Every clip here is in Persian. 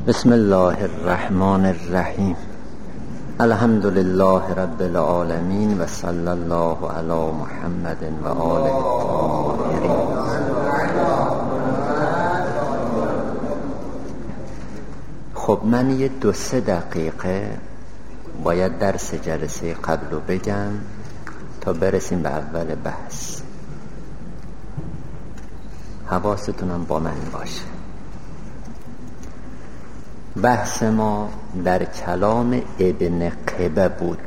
بسم الله الرحمن الرحیم. الحمد لله رب العالمین و صلی الله علی محمد و آله الطاهرین. خب من یه 2-3 دقیقه باید درس جلسه قبل رو بگم تا برسیم به اول بحث. حواستونم با من باشه. بحث ما در کلام ابن قبه بود.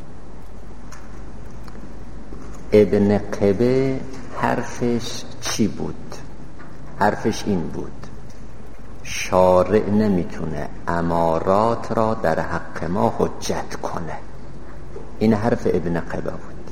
ابن قبه حرفش چی بود؟ حرفش این بود: شارع نمیتونه امارات را در حق ما حجت کنه. این حرف ابن قبه بود.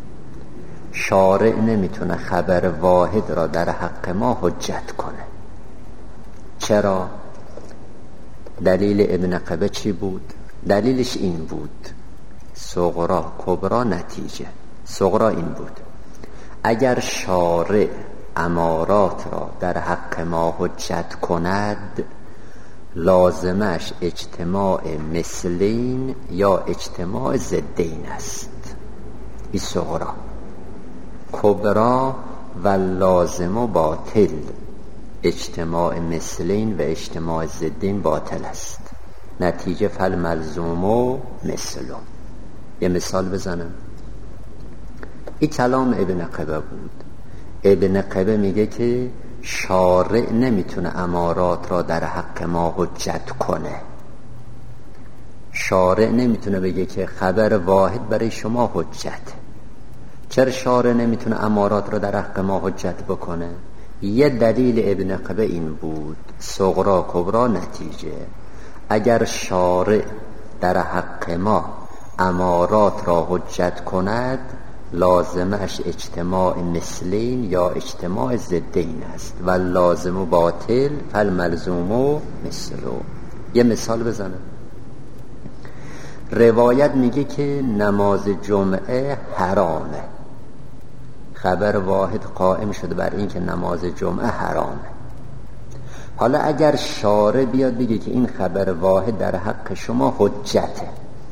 شارع نمیتونه خبر واحد را در حق ما حجت کنه. چرا؟ دلیل ابن قبه چی بود؟ دلیلش این بود: صغرا کبرا نتیجه. صغرا این بود: اگر شارع امارات را در حق ما حجت کند، لازمش اجتماع مثلین یا اجتماع ضدین است. این صغرا. کبرا و لازم باطل، اجتماع مثلین و اجتماع ضدین باطل است. نتیجه فالملزوم مثله. یه مثال بزنم. این کلام ابن قبه بود. ابن قبه میگه که شارع نمیتونه امارات را در حق ما حجت کنه. شارع نمیتونه بگه که خبر واحد برای شما حجت. چرا شارع نمیتونه امارات را در حق ما حجت بکنه؟ یه دلیل ابن قبه این بود: صغرا کبرا نتیجه. اگر شارع در حق ما امارات را حجت کند، لازمش اجتماع مثلین یا اجتماع ضدین است و لازم باطل فالملزوم مثله. یه مثال بزنم. روایت میگه که نماز جمعه حرامه. خبر واحد قائم شده بر این که نماز جمعه حرامه. حالا اگر شارع بیاد بگه که این خبر واحد در حق شما حجته،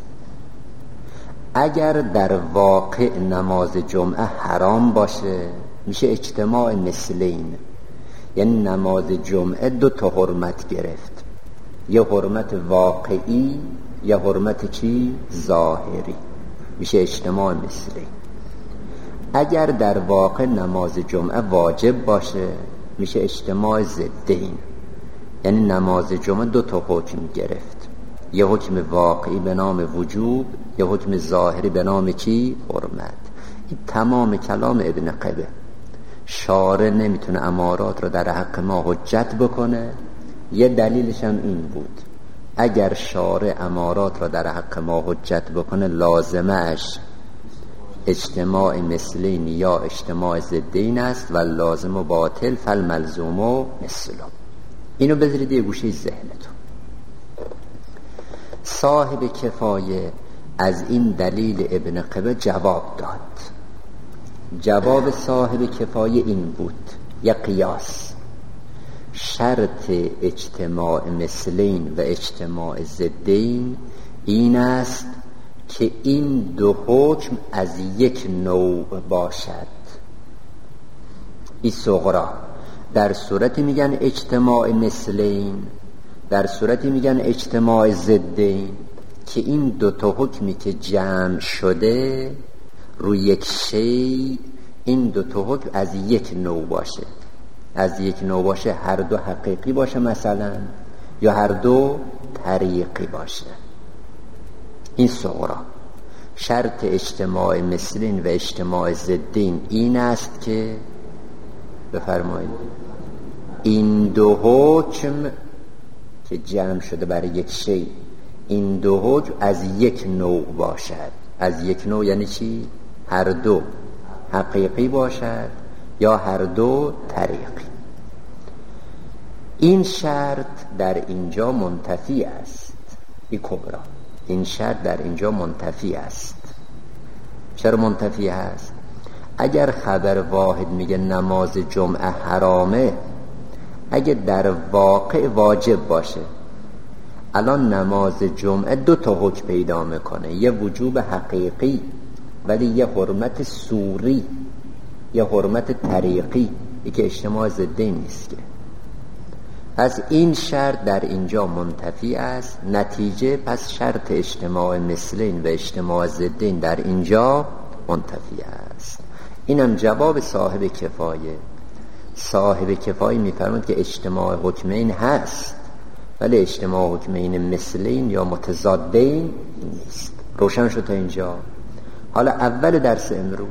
اگر در واقع نماز جمعه حرام باشه، میشه اجتماع مثلین. یعنی نماز جمعه 2 حرمت گرفت: یه حرمت واقعی، یه حرمت چی؟ ظاهری. میشه اجتماع مثلین. اگر در واقع نماز جمعه واجب باشه، میشه اجتماع ضدین. یعنی نماز جمعه 2 حکم گرفت: یه حکم واقعی به نام وجوب، یه حکم ظاهری به نام چی؟ حرمت. این تمام کلام ابن قبه. شارع نمیتونه امارات رو در حق ما حجت بکنه. یه دلیلش هم این بود: اگر شارع امارات رو در حق ما حجت بکنه، لازمش اجتماع مثلین یا اجتماع ضدین است و لازم و باطل فالملزوم مثله. اینو بذارید یه گوشه ذهنتون. صاحب کفایه از این دلیل ابن قبه جواب داد. جواب صاحب کفایه این بود: یه قیاس. شرط اجتماع مثلین و اجتماع ضدین این است که این 2 حکم از یک نوع باشد. این صغرا. در صورتی میگن اجتماع مثلین، در صورتی میگن اجتماع ضدین که این 2 حکمی که جمع شده روی یک شی، این 2 حکم از یک نوع باشه. از یک نوع باشه، هر 2 حقیقی باشه مثلا، یا هر 2 طریقی باشه. این صغرا. شرط اجتماع مثلین و اجتماع ضدین این است که بفرمایید این 2 حکم که جمع شده برای یک شی، این 2 حکم از یک نوع باشد. از یک نوع یعنی چی؟ هر 2 حقیقی باشد یا هر 2 طریقی. این شرط در اینجا منتفی است. این کبرا. این شرط در اینجا منتفی است. چرا منتفی است؟ اگر خبر واحد میگه نماز جمعه حرامه، اگه در واقع واجب باشه، الان نماز جمعه 2 تا حکم پیدا میکنه، یه وجوب حقیقی ولی یه حرمت صوری، یه حرمت طریقی، که اجتماع ضدین نیست. که پس این شرط در اینجا منتفی است، نتیجه پس شرط اجتماع مثلین و اجتماع ضدین در اینجا منتفی است. اینم جواب صاحب کفایه. صاحب کفایه میفرماید که اجتماع حکمین هست ولی اجتماع حکمین مثلین یا متضادین نیست. روشن شد تا اینجا؟ حالا اول درس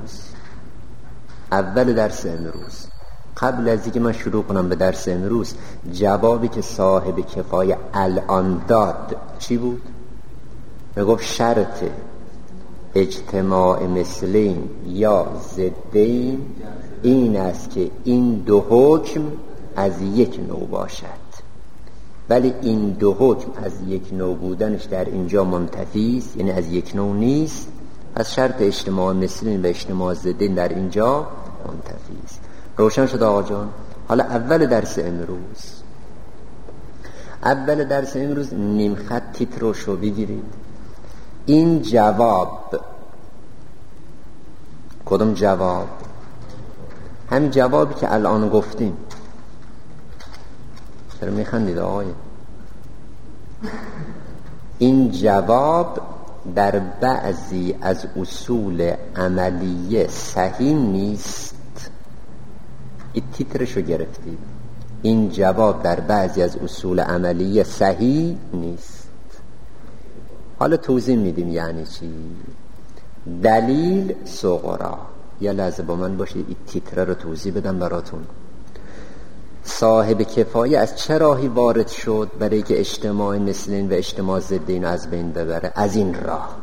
امروز قبل از اینکه من شروع کنم به درس امروز، جوابی که صاحب کفایه الان داد چی بود؟ میگفت شرط اجتماع مثلین یا ضدین این است که این 2 حکم از یک نوع باشد، ولی این 2 حکم از یک نوع بودنش در اینجا منتفی است، یعنی از یک نوع نیست. پس شرط اجتماع مثلین و اجتماع ضدین در اینجا منتفی است. روشن شد آقا جان؟ حالا اول درس امروز نیم خط تیتروشو بگیرید. این جواب، کدوم جواب؟ همین جوابی که الان گفتیم. چرا میخندید آقای؟ این جواب در بعضی از اصول عملیه صحیح نیست. این تیترشو گرفتید. این جواب در بعضی از اصول عملیه صحیح نیست. حالا توضیح میدیم یعنی چی. دلیل صغرا. یه لحظه با من باشید این تیتره رو توضیح بدم براتون. صاحب کفایه از چه راهی وارد شد برای که اجتماع مثلین و اجتماع ضدین از بین ببره؟ از این راه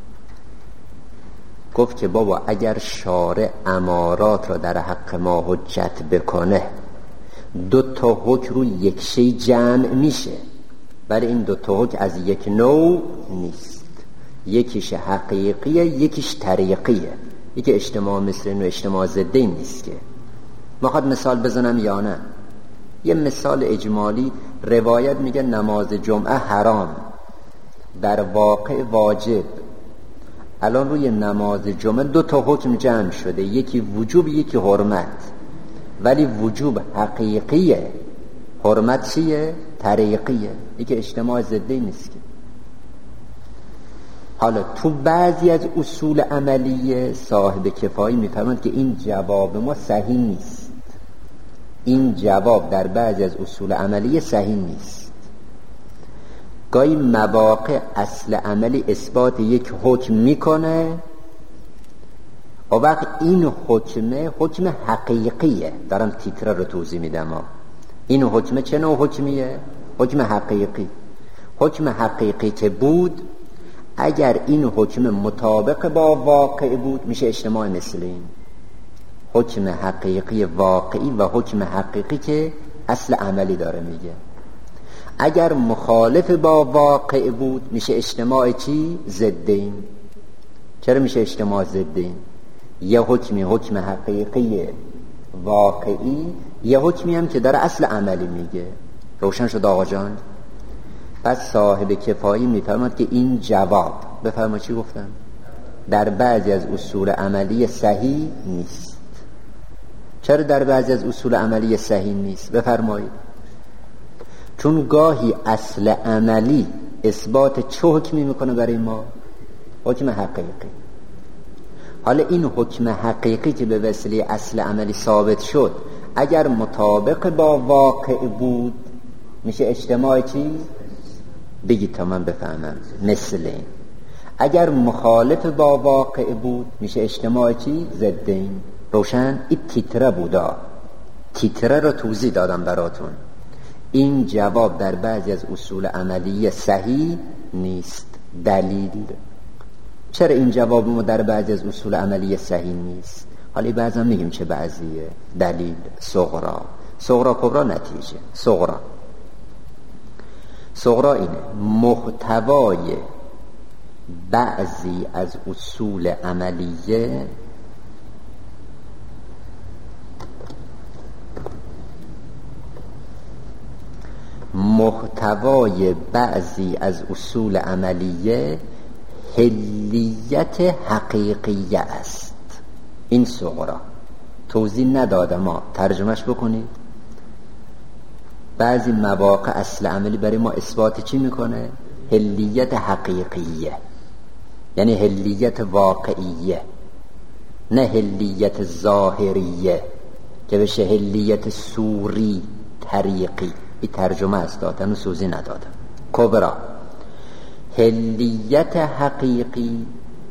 گفت که بابا اگر شارع امارات را در حق ما حجت بکنه 2 تا حکم رو یک شی جمع میشه، ولی این 2 تا حکم از یک نوع نیست. یکیش حقیقیه، یکیش طریقیه. یکی اجتماع مثلین و اجتماع ضدین نیست. که میخواد مثال بزنم یا نه؟ یه مثال اجمالی. روایت میگه نماز جمعه حرام، در واقع واجب. الان روی نماز جمعه 2 تا حکم جمع شده، یکی وجوب یکی حرمت، ولی وجوب حقیقیه، حرمت چیه؟ طریقیه. یکی اجتماع ضدی نیست. که حالا تو بعضی از اصول عملیه صاحب کفایه میفهمند که این جواب ما صحیح نیست. این جواب در بعضی از اصول عملیه صحیح نیست. گاهی مواقع اصل عملی اثبات یک حکم میکنه و وقت این حکم حقیقیه. دارم تیتره رو توضیح میدم. این حکم چه نوع حکمیه؟ حکم حقیقی. حکم حقیقی که بود، اگر این حکم مطابق با واقع بود میشه اجتماع مثلین. حکم حقیقی واقعی و حکم حقیقی که اصل عملی داره میگه. اگر مخالف با واقع بود میشه اجتماع چی؟ ضدین. چرا میشه اجتماع ضدین؟ یه حکم حقیقی واقعی، یه حکمی هم که داره اصل عملی میگه. روشن شد آقا جان؟ پس صاحب کفایی میفرماد که این جواب، بفرما چی گفتم؟ در بعضی از اصول عملی صحیح نیست. چرا در بعضی از اصول عملی صحیح نیست؟ بفرمایید. چون گاهی اصل عملی اثبات چه حکمی میکنه برای ما؟ حکم حقیقی. حالا این حکم حقیقی که به وسیله اصل عملی ثابت شد، اگر مطابق با واقع بود میشه اجتماع چی؟ بگید تا من بفهمم. مثلین. اگر مخالف با واقع بود میشه اجتماع چی؟ ضدین. روشن؟ این تیتره بودا، تیتره رو توضیح دادم براتون. این جواب در بعضی از اصول عملی صحیح نیست. دلیل چرا این جواب ما در بعضی از اصول عملی صحیح نیست؟ حالا بعضا میگیم چه بعضیه. دلیل صغرا، صغرا کبرا نتیجه. صغرا اینه: محتوای بعضی از اصول عملیه محتوای بعضی از اصول عملیه حلیت حقیقیه است. این صغرا توضیح ندادم، ما ترجمهش بکنید. بعضی مواقع اصل عملی برای ما اثبات چی میکنه؟ حلیت حقیقیه، یعنی حلیت واقعیه، نه حلیت ظاهریه که بشه حلیت صوری طریقی. این ترجمه است، دادن و سوزی ندادم. کبرا حلیت حقیقی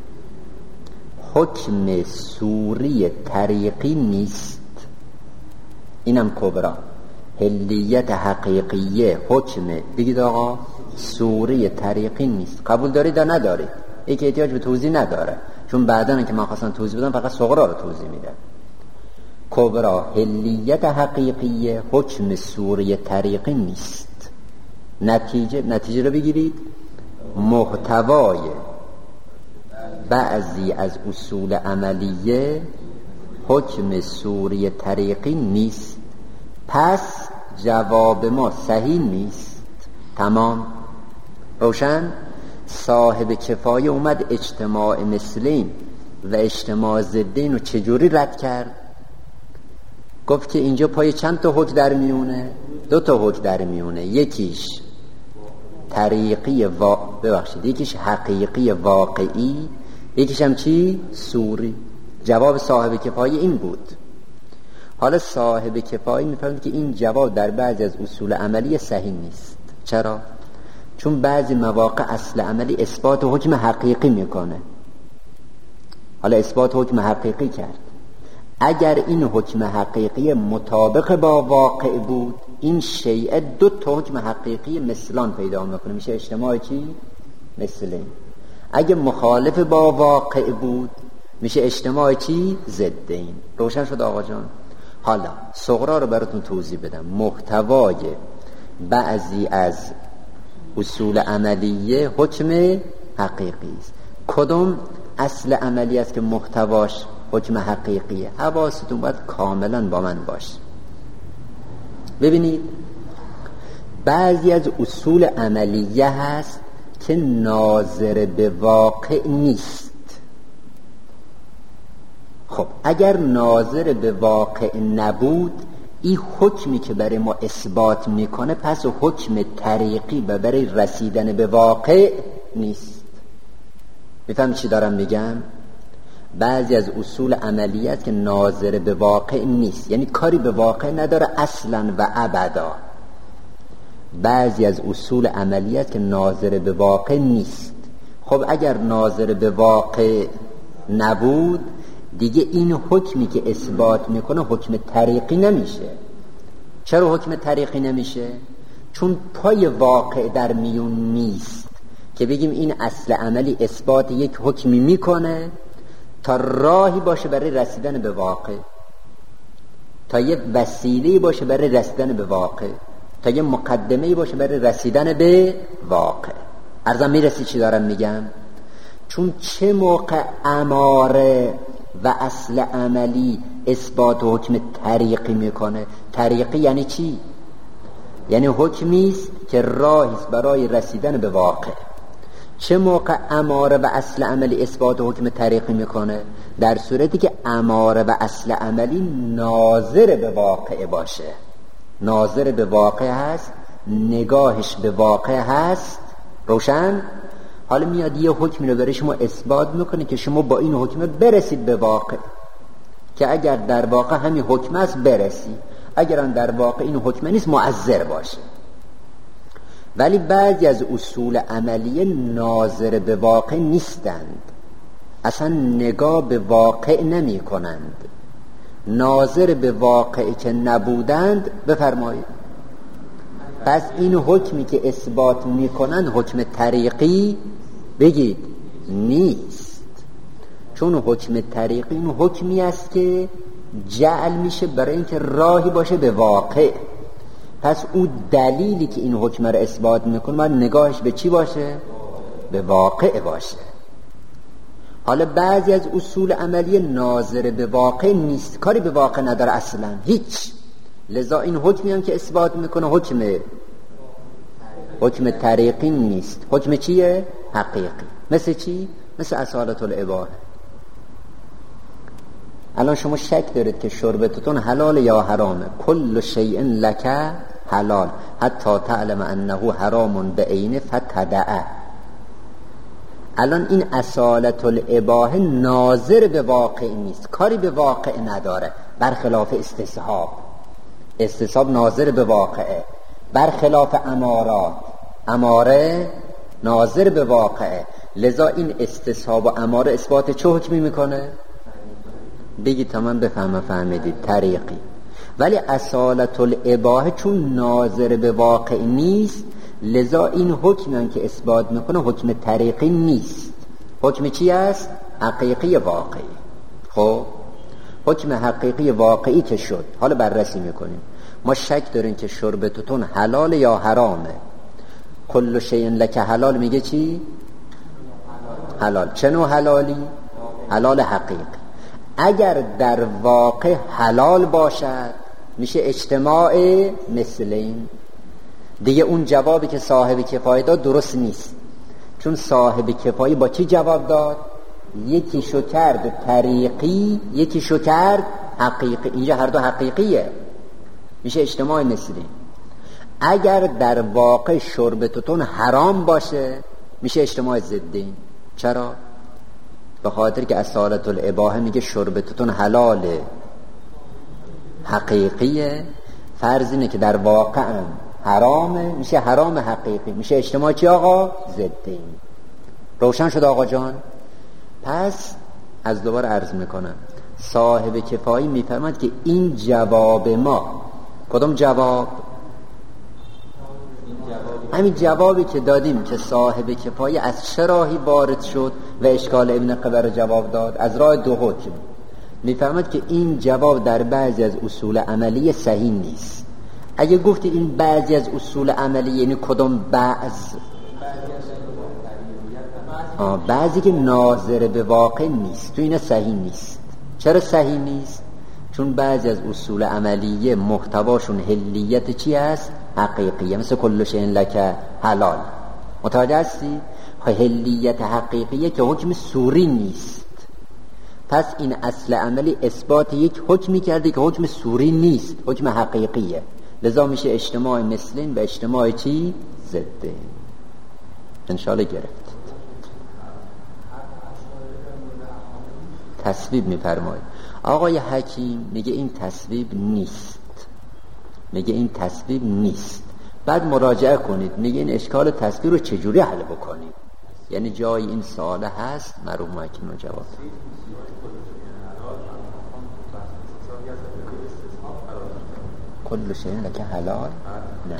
حکم صوری طریقی نیست. اینم کبرا. حلیت حقیقیه حکم، بگید آقا، صوری طریقی نیست. قبول دارید یا ندارید؟ این که احتیاج به توضیح نداره، چون بعداً که من خواستم توضیح بدم فقط صغرا رو توضیح میدم. کبرا حلیت حقیقیه حکم صوری طریقی نیست. نتیجه رو بگیرید. محتوای بعضی از اصول عملیه حکم صوری طریقی نیست، پس جواب ما صحیح نیست. تمام روشن. صاحب کفایه اومد اجتماع مثلین و اجتماع ضدین رو چجوری رد کرد؟ گفت که اینجا پای چند تا حکم در میونه؟ 2 تا حکم در میونه. یکیش طریقی یکیش حقیقی واقعی، یکیش هم چی؟ صوری. جواب صاحب کفایه این بود. حالا صاحب کفایه میفهمید که این جواب در بعضی از اصول عملی صحیح نیست. چرا؟ چون بعضی مواقع اصل عملی اثبات حکم حقیقی میکنه. حالا اثبات حکم حقیقی کرد، اگر این حکم حقیقی مطابق با واقع بود، این شیء 2 تا حکم حقیقی مثلان پیدا میکنه، میشه اجتماع چی؟ مثلین. اگه مخالف با واقع بود، میشه اجتماع چی؟ ضدین. روشن شد آقا جان؟ حالا صغرا رو براتون توضیح بدم. محتوای بعضی از اصول عملیه حکم حقیقی است. کدوم اصل عملی است که محتواش حکم حقیقیه؟ حواستون باید کاملا با من باش. ببینید بعضی از اصول عملیه هست که ناظر به واقع نیست. خب اگر ناظر به واقع نبود، این حکمی که برای ما اثبات میکنه پس حکم طریقی و برای رسیدن به واقع نیست. میفهم چی دارم میگم؟ بعضی از اصول عملیات که ناظر به واقع نیست، یعنی کاری به واقع نداره اصلا و ابدا. بعضی از اصول عملیات که ناظر به واقع نیست. خب اگر ناظر به واقع نبود، دیگه این حکمی که اثبات میکنه حکم طریقی نمیشه. چرا حکم طریقی نمیشه؟ چون پای واقع در میون نیست که بگیم این اصل عملی اثبات یک حکمی میکنه تا راهی باشه برای رسیدن به واقع، تا یه وسیله‌ای باشه برای رسیدن به واقع، تا یه مقدمه‌ای باشه برای رسیدن به واقع. عرضم میرسی چی دارم میگم؟ چون چه موقع اماره و اصل عملی اثبات و حکم طریقی میکنه؟ طریقی یعنی چی؟ یعنی حکمی است که راهی است برای رسیدن به واقع. چه موقع اماره و اصل عملی اثبات و حکم طریقی میکنه؟ در صورتی که اماره و اصل عملی ناظر به واقع باشه. ناظر به واقع هست، نگاهش به واقع هست. روشن؟ حالا میاد یه حکمی رو برای شما اثبات میکنه که شما با این حکم برسید به واقع، که اگر در واقع همین حکم است برسید، اگر در واقع این حکم نیست معذر باشه. ولی بعضی از اصول عملیه ناظر به واقع نیستند، اصلا نگاه به واقع نمی کنند. ناظر به واقع که نبودند، بفرمایید، پس این حکمی که اثبات میکنند حکم طریقی بگید نیست. چون حکم طریقی این حکمی است که جعل میشه برای اینکه راهی باشه به واقع. پس اون دلیلی که این حکم رو اثبات میکنه باید نگاهش به چی باشه؟ به واقع باشه. حالا بعضی از اصول عملی ناظر به واقع نیست، کاری به واقع نداره اصلا، هیچ. لذا این حکمی هم که اثبات میکنه حکم حکم طریقی نیست. حکم چیه؟ حقیقی. مثل چی؟ مثل اصالت الاباحه. الان شما شک دارید که شربتتون حلال یا حرامه. کل شیء لک حلال حتی تعلم انه حرام بعینه فتدعه. الان این اصالت الاباحه ناظر به واقع نیست، کاری به واقع نداره، برخلاف استصحاب. استصحاب ناظر به واقعه، برخلاف امارات. اماره ناظر به واقعه. لذا این استصحاب و اماره اثبات چه حکمی میکنه؟ بگید تا من بفهمم فهمیدید. طریقی. ولی اصالت الاباحه چون ناظر به واقع نیست، لذا این حکمی که اثبات میکنه حکم طریقی نیست. حکم چی است؟ حقیقی واقعی. خب حکم حقیقی واقعی که شد، حالا بررسی میکنیم. ما شک داریم که شربتتون حلال یا حرامه. کل شیء لک حلال میگه چی؟ حلال. چه نوع حلالی؟ حلال حقیقی. اگر در واقع حلال باشد میشه اجتماع مثلین. دیگه اون جوابی که صاحب کفایه داد درست نیست، چون صاحب کفایه با چی جواب داد؟ یکی شو کرد طریقی، یکی شو کرد حقیقی. اینجا هر دو حقیقیه، میشه اجتماع مثلین. اگر در واقع شربتتون حرام باشه میشه اجتماع ضدین. چرا؟ به خاطر که اصالت الاباحه میگه شربتتون حلاله حقیقیه، فرض اینه که در واقع حرامه، میشه حرام حقیقی، میشه اجتماع چی آقا؟ ضدین. روشن شد آقا جان؟ پس از دوباره عرض میکنم، صاحب کفایی میفرماد که این جواب ما، کدوم جواب؟ همین جوابی که دادیم که صاحب کفایی از چه راهی وارد شد و اشکال ابن قبر جواب داد؟ از راه دو حکم. میفرماد که این جواب در بعضی از اصول عملی صحیح نیست. اگه گفتی این بعضی از اصول عملی یعنی کدوم بعض؟ بعضی که ناظر به واقع نیست، تو این صحیح نیست. چرا صحیح نیست؟ چون بعضی از اصول عملیه محتواشون حلیت چی هست؟ حقیقیه. مثل کل شیء لک حلال. متوجه هستی؟ حلیت حقیقیه که حکم صوری نیست. پس این اصل عملی اثبات یک حکمی کرده که حکم صوری نیست، حکم حقیقیه. لذا میشه اجتماع مثلین به اجتماع چی؟ ضده. انشاءالله گرفت. تصویب میفرماید. آقای حکیم میگه این تصویب نیست، میگه این تصویب نیست. بعد مراجعه کنید، میگه این اشکال تصویب رو چجوری حل بکنید. یعنی جای این سوال هست، مرحوم حکیم رو جواب. کل شیء لک حلال؟ نه،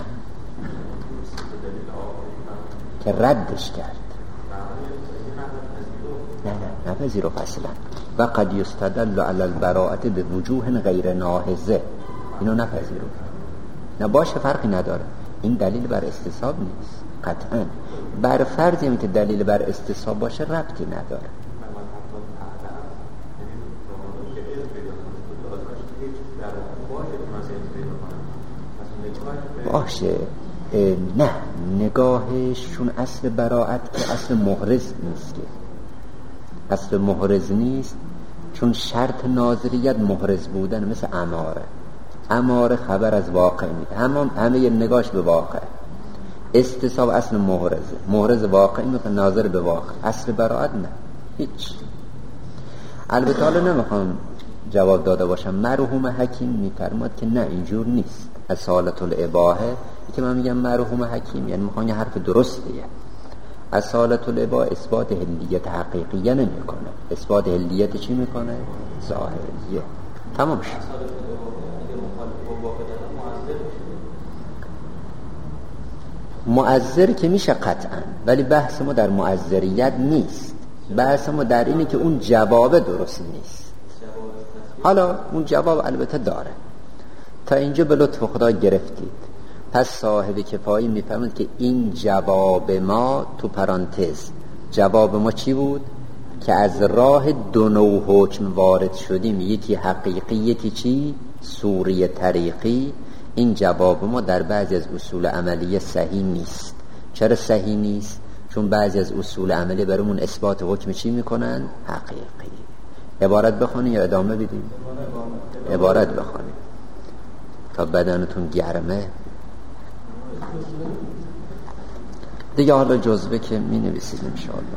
که ردش کرد. نه نپذیرو اصلا. و قد یستدل علی البراءة به وجوه غیر ناهزه. اینو نپذیرو. نه باشه، فرقی نداره. این دلیل بر استصحاب نیست قطعا. بر فرضی هم که دلیل بر استصحاب باشه ربطی نداره. باشه، نه نگاهش چون اصل براءت که اصل محرز نیست، که اصل محرز نیست، چون شرط ناظریت محرز بودن. مثل اماره خبر از واقع میده، همه نگاهش به واقع. استصحاب اصل محرز واقعی میخواد ناظر به واقع. اصل براءت نه، هیچ. البته حالا نمیخوام جواب داده باشم، مرحوم حکیم میفرماد که نه اینجور نیست. اصالت الاباحه که من میگم مرحوم حکیم یعنی میخوام یه حرف درستیه. اصالت الاباحه اثبات حلیت حقیقیه نمیکنه، اثبات حلیت چی میکنه؟ ظاهریه. تمام شد. مؤثر که میشه قطعا، ولی بحث ما در مؤثریت نیست. بحث ما در اینه که اون جواب درست نیست. حالا اون جواب البته داره. تا اینجا به لطف خدا گرفتید. پس صاحب کفایی میفهمند که این جواب ما، تو پرانتز جواب ما چی بود؟ که از راه دو نوع حکم وارد شدیم، یکی حقیقی یکی چی؟ صوری طریقی. این جواب ما در بعضی از اصول عملیه صحیح نیست. چرا صحیح نیست؟ چون بعضی از اصول عملی برامون اثبات حکم چی میکنن؟ حقیقی. عبارت بخونی یا ادامه بدیم؟ عبارت بخونی تا بدنتون گرمه دیگه. حالا جزوه که می نویسید انشاءالله.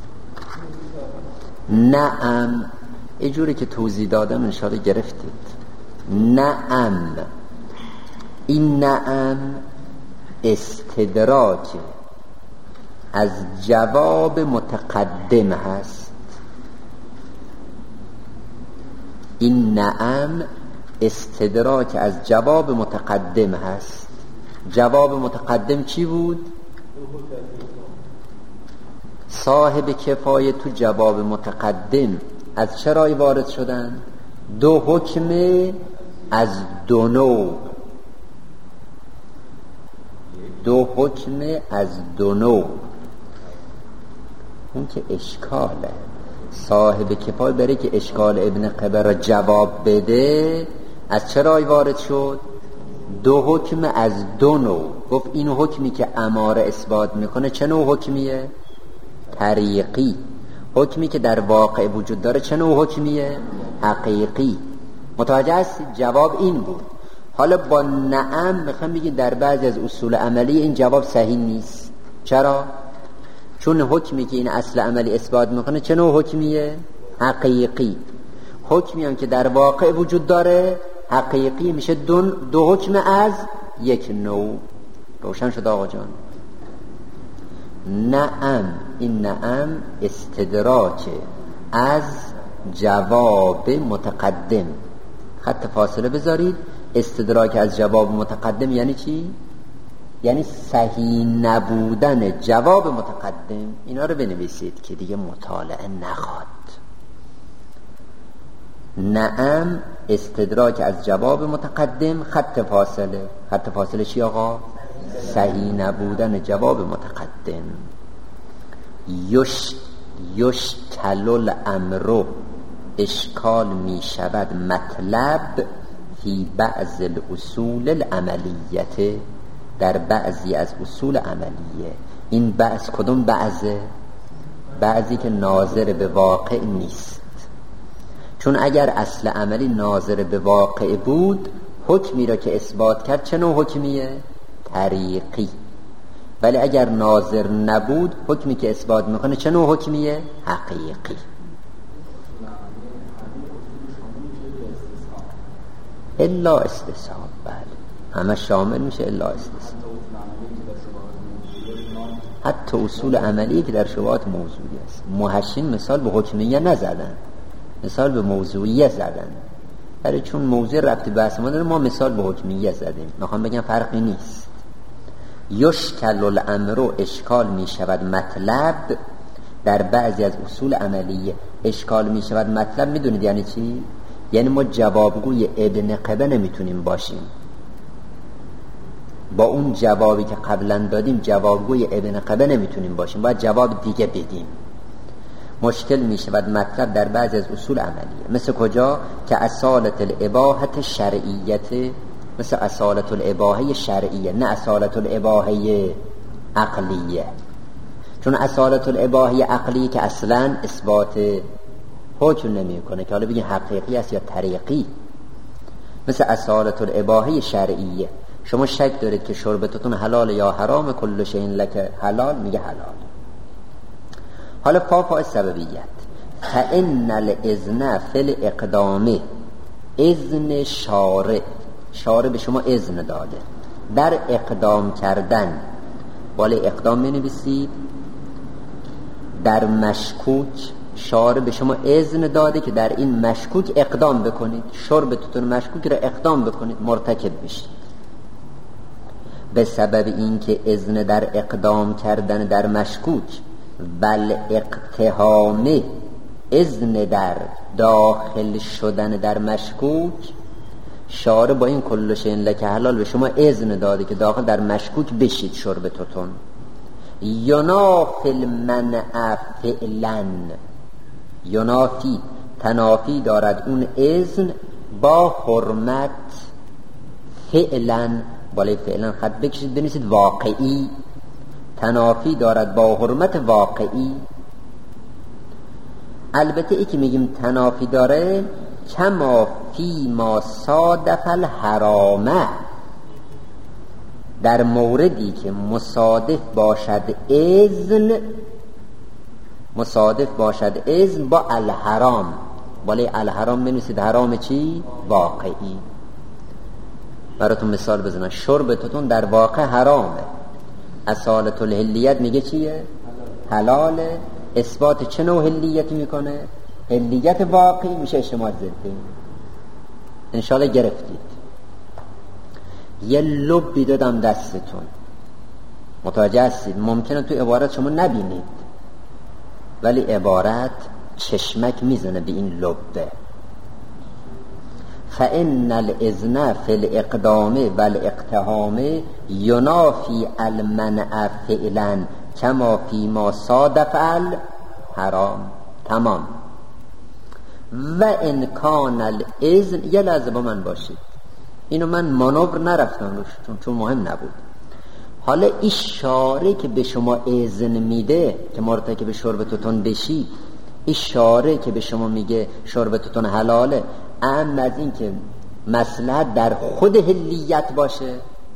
نعم، یه جوری که توضیح دادم انشاءالله گرفتید. نعم، این نعم استدراک از جواب متقدم هست. این نعم استدراک از جواب متقدم هست. جواب متقدم چی بود؟ صاحب کفایه تو جواب متقدم از چه رای وارد شدن؟ دو حکم از دو نوع. دو حکم از دو نوع. اون که اشکاله. صاحب کفایه برای که اشکال ابن قبه را جواب بده از چه رای وارد شد؟ دو حکم از دو نوع. گفت این حکمی که اماره اثبات میکنه چه نوع حکمیه؟ طریقی. حکمی که در واقع وجود داره چه نوع حکمیه؟ حقیقی. متوجه است؟ جواب این بود. حالا با نعم میخوام بگیم در بعضی از اصول عملی این جواب صحیح نیست. چرا؟ چون حکمی که این اصل عملی اثبات میکنه چه نوع حکمیه؟ حقیقی. حکمی هم که در واقع وجود داره حقیقی میشه دو حکم از یک نوع. روشن شد آقا جان؟ نعم، این نعم استدراک از جواب متقدم. خط فاصله بذارید. استدراک از جواب متقدم یعنی چی؟ یعنی صحیح نبودن جواب متقدم. اینا رو بنویسید که دیگه مطالعه نخواد. نعم استدراک از جواب متقدم. خط فاصله. خط فاصله چی آقا؟ صحیح نبودن جواب متقدم. یشتل الامر، اشکال می شود مطلب فی بعض الاصول العملیه، در بعضی از اصول عملیه. این بعض کدوم بعضه؟ بعضی که ناظر به واقع نیست. چون اگر اصل عملی ناظر به واقع بود حکمی را که اثبات کرد چه نوع حکمیه؟ طریقی. ولی اگر ناظر نبود حکمی که اثبات میکنه چه نوع حکمیه؟ حقیقی. الا استثناء. بله همه شامل میشه الا استثناء. حتی اصول عملی که در شبهات موضوعی است. محشین مثال به حکمیه نزدن، مثال به موضوعیه زدن. برای چون موضوع ربط بحث ما داره ما مثال به حکمیه زدیم. میخوام بگم فرقی نیست. یشکل الامر، اشکال می شود مطلب در بعضی از اصول عملیه. اشکال می شود مطلب میدونید یعنی چی؟ یعنی ما جوابگوی ابن قبه نمیتونیم باشیم. با اون جوابی که قبلا دادیم جوابگوی ابن قبه نمیتونیم باشیم، باید جواب دیگه بدیم. مشکل می شود مطلب در بعضی از اصول عملیه. مثل کجا؟ که اصالت الاباحه شرعیت، مثل اصالت الاباحه شرعیه، نه اصالت الاباحه عقلیه. چون اصالت الاباحه عقلیه که اصلا اثبات حکم نمی کنه که حالا بگیم حقیقی است یا طریقی. مثل اصالت الاباحه شرعیه. شما شک دارید که شربتتون حلال یا حرام، کل شیء لک حلال، میگه حلال. حالا فا سببیت. فان الاذن فی الاقدام، اذن شارع به شما اذن داده در اقدام کردن. بالای اقدام می نویسید. در مشکوک شارع به شما اذن داده که در این مشکوک اقدام بکنید. شربتتون مشکوک را اقدام بکنید، مرتکب بشید. به سبب این که اذن در اقدام کردن در مشکوک، بل اقتحامه اذن در داخل شدن در مشکوک، شارع با این کل شیء لک حلال به شما اذن داده که داخل در مشکوک بشید شربتتون. ینافی المنع فعلا، ینافی تنافی دارد اون اذن با حرمت فعلا. بالای فعلا خط بکشید بنویسید واقعی. تنافی دارد با حرمت واقعی. البته ای که میگیم تنافی داره کما فی ما صادف الحرامه، در موردی که مصادف باشد اذن با الحرام. ولی الحرام بنویسید حرام چی؟ واقعی. براتون مثال بزنم، شربتون در واقع حرامه، اصالت الحلیت میگه چیه؟ حلاله. اثبات چه نوع حلیتی میکنه؟ حلیت واقعی میشه اجتماع ضدی. انشاءالله گرفتید. یه لبی دادم دستتون، متوجه هستید؟ ممکنه تو عبارت شما نبینید ولی عبارت چشمک میزنه به این لبه. فإن الإذن في الإقدام والاقتهام ينافي المنع فعلا كما فيما صادف الحرام. تمام. و ان کان الاذن، یه لحظه با من باشید، اینو من مانور نرفتم روش چون مهم نبود. حالا اشاره که به شما اذن میده که مرتکب شربتتون بشی، اشاره که به شما میگه شربتتون حلاله، اما از این که مصلحت در خود حلیت باشه،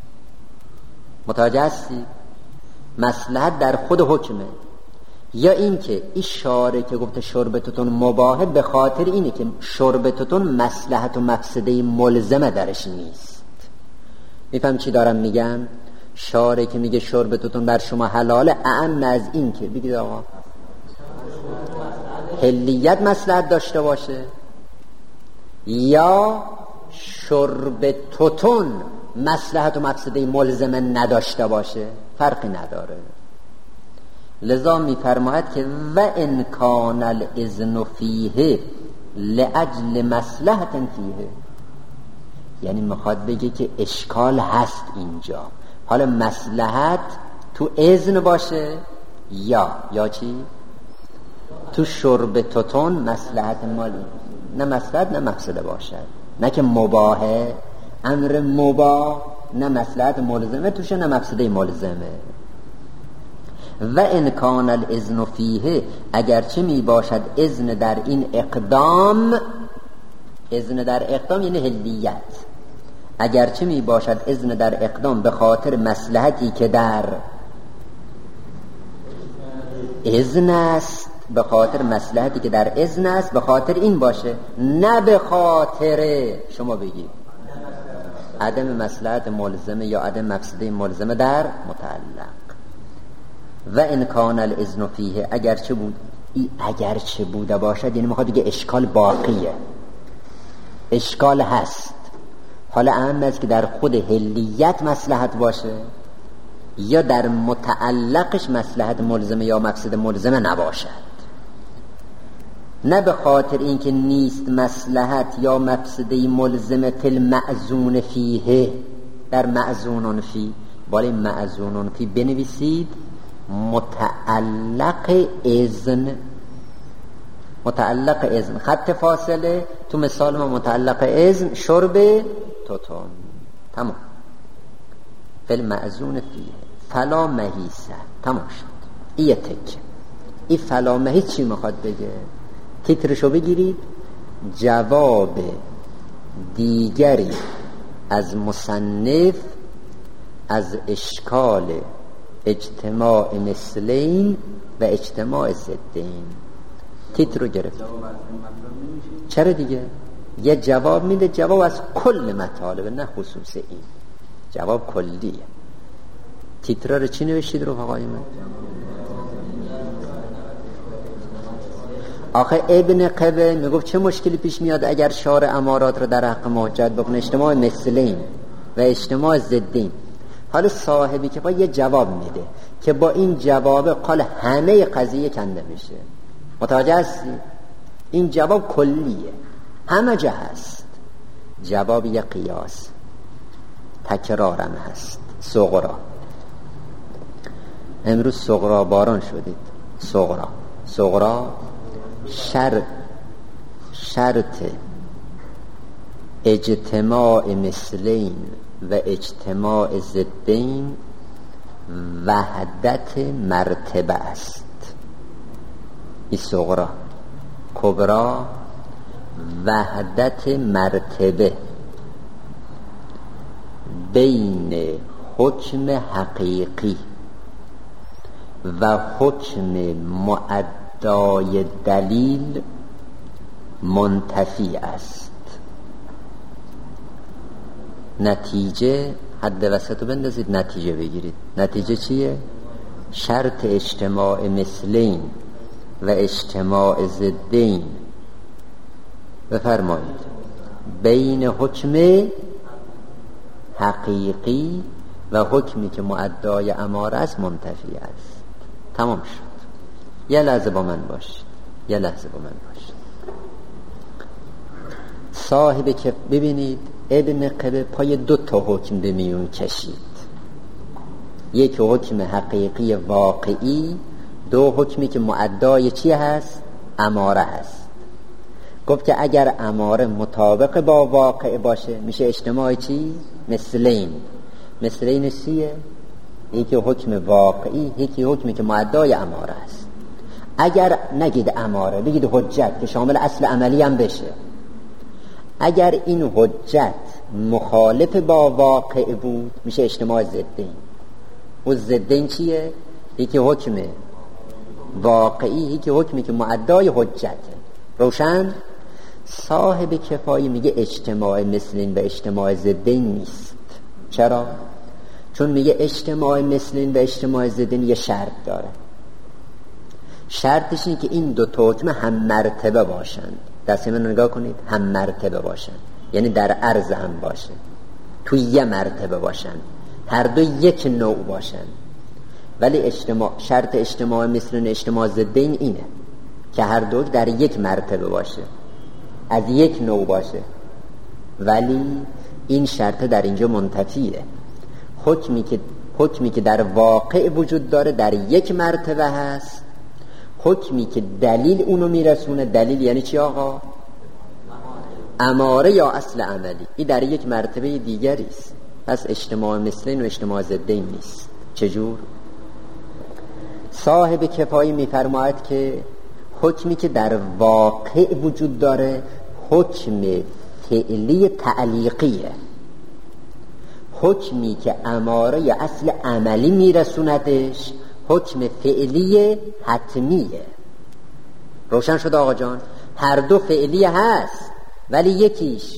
متوجه هستی؟ مصلحت در خود حکمه، یا این که اشاره که گفته شربتتون مباهه به خاطر اینه که شربتتون مصلحت و مفسده ملزمه درش نیست. میفهم چی دارم میگم؟ شاره که میگه شربتتون بر شما حلاله، اعم از این که بگید آقا حلیت مصلحت داشته باشه یا شربتتون مصلحت و مفسده ملزمه نداشته باشه، فرقی نداره. لذا میفرماید که و ان کان الاذن فیه لاجل مصلحت فیه، یعنی میخواد بگه که اشکال هست اینجا. حالا مصلحت تو اذن باشه یا چی؟ تو شربتتون مصلحت مالی، نه مصلحت نه مفسده باشد، نه که مباهه، امر مباه، نه مصلحت ملزمه توشه نه مفسده ملزمه. و ان کان الاذن فیه، اگرچه می باشد اذن در این اقدام، اذن در اقدام یعنی حلیت، اگرچه می باشد اذن در اقدام به خاطر مصلحتی که در اذن است، به خاطر مصلحتی که در اذن است، به خاطر این باشه، نه به خاطر شما بگید عدم مصلحت ملزمه یا عدم مفسده ملزمه در متعلق. و ان کان الاذن فیه، اگرچه بوده باشد، یعنی میخواد بگه اشکال باقیه، اشکال هست. حالا اهم است که در خود حلیت مصلحت باشه یا در متعلقش مصلحت ملزمه یا مفسد ملزمه نباشد، نه به خاطر اینکه نیست مصلحت یا مفسده ملزمه فی المأذون فیه، در مأذون فی، بالای مأذون فی بنویسید متعلق اذن، متعلق اذن، خط فاصله تو مثال ما متعلق اذن شرب توتون. تمام. فی المأذون فیه فلا مهیسه. تمام شد. این تکه. این فلا مهیس چی میخواد بگه؟ تیترشو بگیرید، جواب دیگری از مصنف از اشکال اجتماع مثلین و اجتماع ضدین. تیتر رو گرفت. چرا دیگه؟ یه جواب میده، جواب از کل مطالب، نه خصوص این، جواب کلیه. تیتر رو چی نوشید رفقای من؟ آخه ابن قبه میگفت چه مشکلی پیش میاد اگر شارع امارات رو در حق محجت بکنه، اجتماع مثلین و اجتماع ضدین. حالا صاحبی که با یه جواب میده که با این جواب قال همه قضیه کنده میشه. متوجه هستی؟ این جواب کلیه، همه جا هست. جواب یه قیاس تکرارم هست. صغرا، امروز صغرا باران شدید. صغرا شرط اجتماع مثلین و اجتماع ضدین وحدت مرتبه است. این صغرا. کبرا وحدت مرتبه بین حکم حقیقی و حکم معدای دلیل منتفی است. نتیجه حد وسط رو بندازید، نتیجه بگیرید. نتیجه چیه؟ شرط اجتماع مثلین و اجتماع ضدین بفرمایید بین حکم حقیقی و حکمی که معدای اماره است منتفی است. تمام شد. یه لحظه با من باشید، یه لحظه با من باشید. صاحب که ببینید ابن قبه پای 2 حکم به میون کشید. یک حکم حقیقی واقعی، 2 حکمی که معدای چی هست؟ اماره هست. گفت که اگر اماره مطابق با واقع باشه میشه اجتماع چی؟ مثلین. مثلین چیه؟ یکی حکم واقعی، یکی حکمی که معدای اماره است. اگر نگید اماره بگید حجت که شامل اصل عملی هم بشه. اگر این حجت مخالف با واقع بود میشه اجتماع ضدین. و ضدین چیه؟ یکی حکم واقعی، یکی حکمی که معدای حجته. روشن؟ صاحب کفایی میگه اجتماع مثلین و اجتماع ضدین نیست. چرا؟ چون میگه اجتماع مثلین و اجتماع ضدین یه شرط داره. شرطش اینه که این 2 حکم هم مرتبه باشن. دست من نگاه کنید، هم مرتبه باشن یعنی در عرض هم باشن، توی یه مرتبه باشن، هر 2 یک نوع باشن. ولی شرط اجتماع مثلین و اجتماع ضدین اینه که هر 2 در یک مرتبه باشه، از یک نوع باشه. ولی این شرط در اینجا منتفیه. حکمی که در واقع وجود داره در یک مرتبه هست. حکمی که دلیل اونو میرسونه. دلیل یعنی چی آقا؟ اماره یا اصل عملی. این در یک مرتبه دیگری است. پس اجتماع مثلین و اجتماع ضدین نیست. چجور؟ صاحب کفایی میفرماید که حکمی که در واقع وجود داره حکم فعلی تعلیقیه. حکمی که اماره یا اصل عملی میرسوندش حکم فعلی حتمیه. روشن شد آقا جان؟ هر 2 فعلی هست ولی یکیش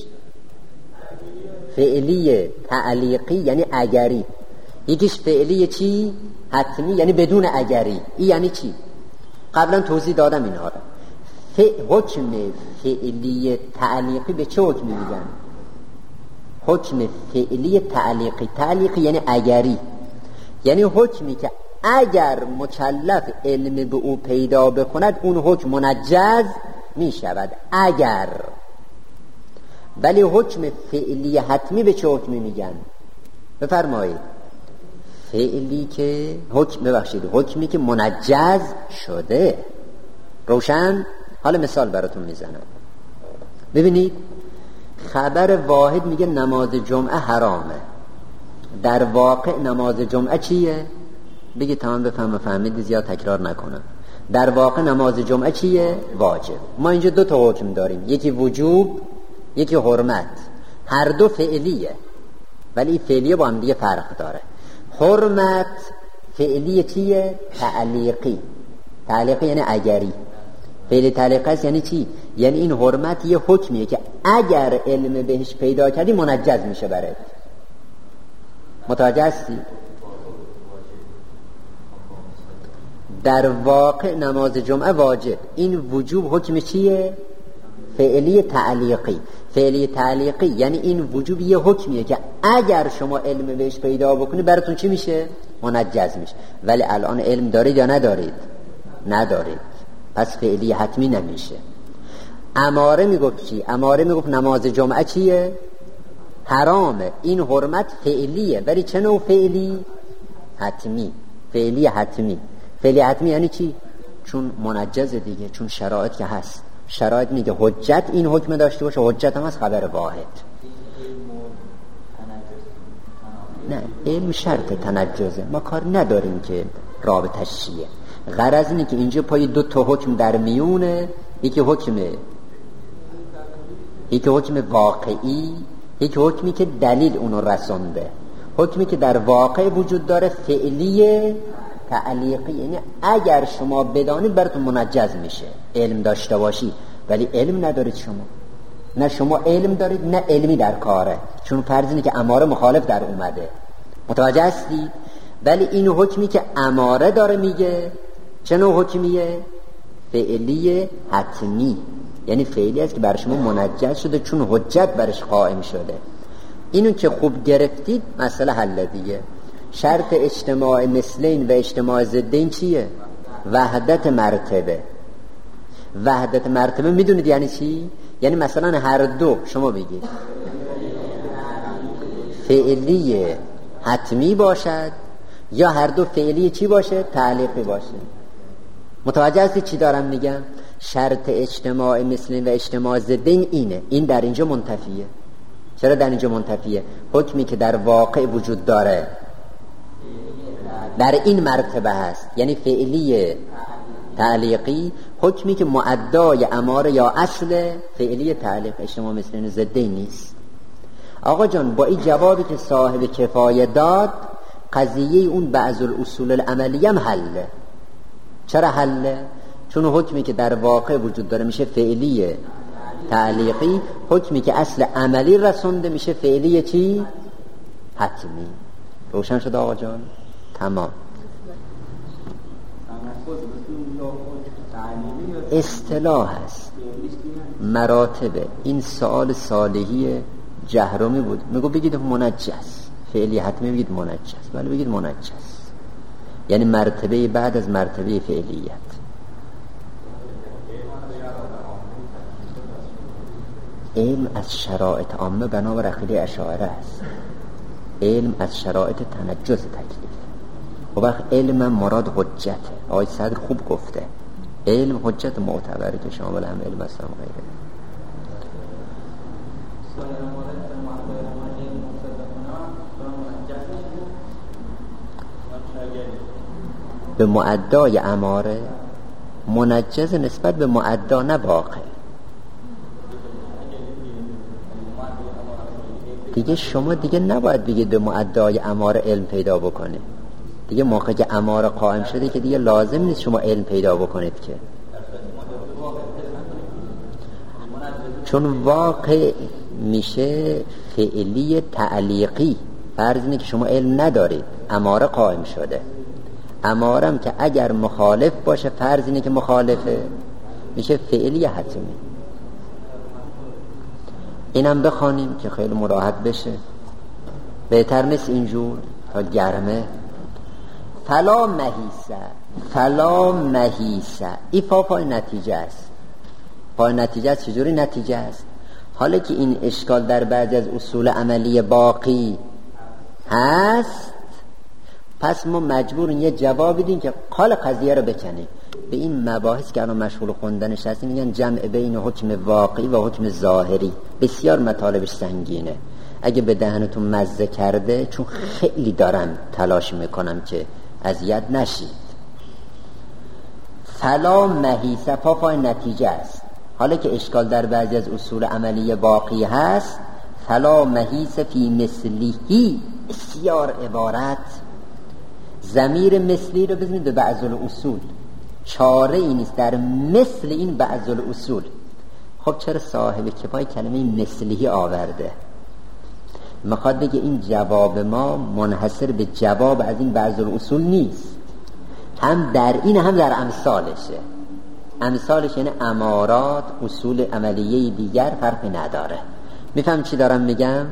فعلی تعلیقی یعنی اگری، یکیش فعلی چی؟ حتمی یعنی بدون اگری. این یعنی چی؟ قبلا توضیح دادم اینها رو. حکم فعلی تعلیقی به چه حکمی میگن؟ حکم فعلی تعلیقی. تعلیقی یعنی اگری، یعنی حکمی که اگر مکلف علم به او پیدا بکند اون حکم منجز می شود اگر. ولی حکم فعلی حتمی به چه حکمی میگن؟ بفرمایید. فعلی که حکمی که منجز شده. روشن؟ حالا مثال براتون میزنم. ببینید خبر واحد میگه نماز جمعه حرامه. در واقع نماز جمعه چیه؟ بگید تمام بفهمید زیاد تکرار نکنم. در واقع نماز جمعه چیه؟ واجب. ما اینجا 2 حکم داریم، یکی وجوب یکی حرمت. هر 2 فعلیه ولی فعلیه با هم دیگه فرق داره. حرمت فعلیه چیه؟ تعلیقی. تعلیقی یعنی اگری. فعل تعلیقی است یعنی چی؟ یعنی این حرمت یه حکمیه که اگر علم بهش پیدا کردی منجز میشه برات. متوجه هستی؟ در واقع نماز جمعه واجب. این وجوب حکم چیه؟ فعلی تعلیقی. فعلی تعلیقی یعنی این وجوب یه حکمیه که اگر شما علم بهش پیدا بکنی براتون چی میشه؟ منجز میشه. ولی الان علم دارید یا ندارید؟ ندارید. پس فعلی حتمی نمیشه. اماره میگفت چی؟ اماره میگفت نماز جمعه چیه؟ حرامه. این حرمت فعلیه ولی چه نوع فعلی؟ حتمی. فعلی حتمی. فعلی حتمی یعنی چی؟ چون منجز دیگه، چون شرایط که هست. شرایط میگه حجت این حکم داشته باشه، حجت هم از خبر واحد. نه، علم شرط تنجزه، ما کار نداریم که رابطش چیه. غرض اینه که اینجا پای دو تا حکم در میونه، یکی حکم واقعی، یکی حکمی که دلیل اونو رسونده. حکمی که در واقع وجود داره فعلی تعلیقی، یعنی اگر شما بدانید براتون منجز میشه، علم داشته باشی. ولی علم ندارید شما، نه شما علم دارید نه علمی در کاره، چون فرض اینه که اماره مخالف در اومده. متوجه هستید؟ ولی این حکمی که اماره داره میگه چه نوع حکمیه؟ فعلی حتمی، یعنی فعلی است که بر شما منجز شده چون حجت برش قائم شده. اینو که خوب گرفتید مسئله حل دیگه. شرط اجتماع مثلین و اجتماع ضدین چیه؟ وحدت مرتبه. وحدت مرتبه میدونید یعنی چی؟ یعنی مثلا هر دو شما بگید فعلی حتمی باشد یا هر دو فعلی چی باشه؟ تعلیقی باشه. متوجه هستید چی دارم میگم؟ شرط اجتماع مثلین و اجتماع ضدین اینه. این در اینجا منتفیه. چرا در اینجا منتفیه؟ حکمی که در واقع وجود داره در این مرتبه هست، یعنی فعلی تعلیقی، حکمی که معدای اماره یا اصل فعلی تعلیق اجتماع مثلین ضدین نیست. آقا جان با این جوابی که صاحب کفایه داد، قضیه اون بعض الاصول العملیه هم حله. چرا حله؟ چون حکمی که در واقع وجود داره میشه فعلی تعلیقی، حکمی که اصل عملی رسونده میشه فعلی چی؟ حتمی. روشن شد آقا جان؟ تمام. اصطلاح هست، مراتبه. این سؤال صالحی جهرمی بود، میگو بگید منجز، فعلی حتمی بگید منجز، ولی بگید منجز یعنی مرتبه بعد از مرتبه فعلیت. علم از شرایط عامه بنابر عقیده اشاعره است. علم از شرایط تنجز تکلیف. و وقت علم مراد حجته. آقای صدر خوب گفته، علم حجت معتبره که شامل هم علم است هم غیره. به معدای اماره منجز نسبت به معدا نه واقع. دیگه شما دیگه نباید بگید به معدای اماره علم پیدا بکنه. دیگه موقعی که اماره قائم شده که دیگه لازم نیست شما علم پیدا بکنید که، چون واقع میشه فعلی تعلیقی. فرض اینه که شما علم ندارید، اماره قائم شده. امارم که اگر مخالف باشه، فرض اینه که مخالفه، میشه فعلی حتمی. اینم بخوانیم که خیلی مراحت بشه، بهتر نیست اینجور تا گرمه. فلا مهیسه این پای نتیجه است. پای نتیجه است. چجوری نتیجه است؟ حالا که این اشکال در بعضی از اصول عملی باقی هست، پس ما مجبوریم یه جواب بدیم که قال قضیه رو بکنیم. به این مباحث که الان مشغول خوندنش هستیم میگن جمع بین حکم واقعی و حکم ظاهری. بسیار مطالبش سنگینه. اگه به دهنتون مزه کرده، چون خیلی دارم تلاش میکنم که اذیت نشید. فلا مهیسه پای نتیجه است. حالا که اشکال در بعضی از اصول عملی باقی هست، فلا مهیسه فی مثلیهی، بسیار عبارت. ضمیر مثلی رو بزنید به بعض الاصول. چاره ای نیست در مثل این بعض الاصول. خب چرا صاحب کفایه کلمه مثلیه آورده؟ میخواد بگه این جواب ما منحصر به جواب از این بعض الاصول نیست، هم در این هم در امثالشه. امثالش یعنی امارات، اصول عملیه دیگر فرقی نداره. میفهم چی دارم میگم؟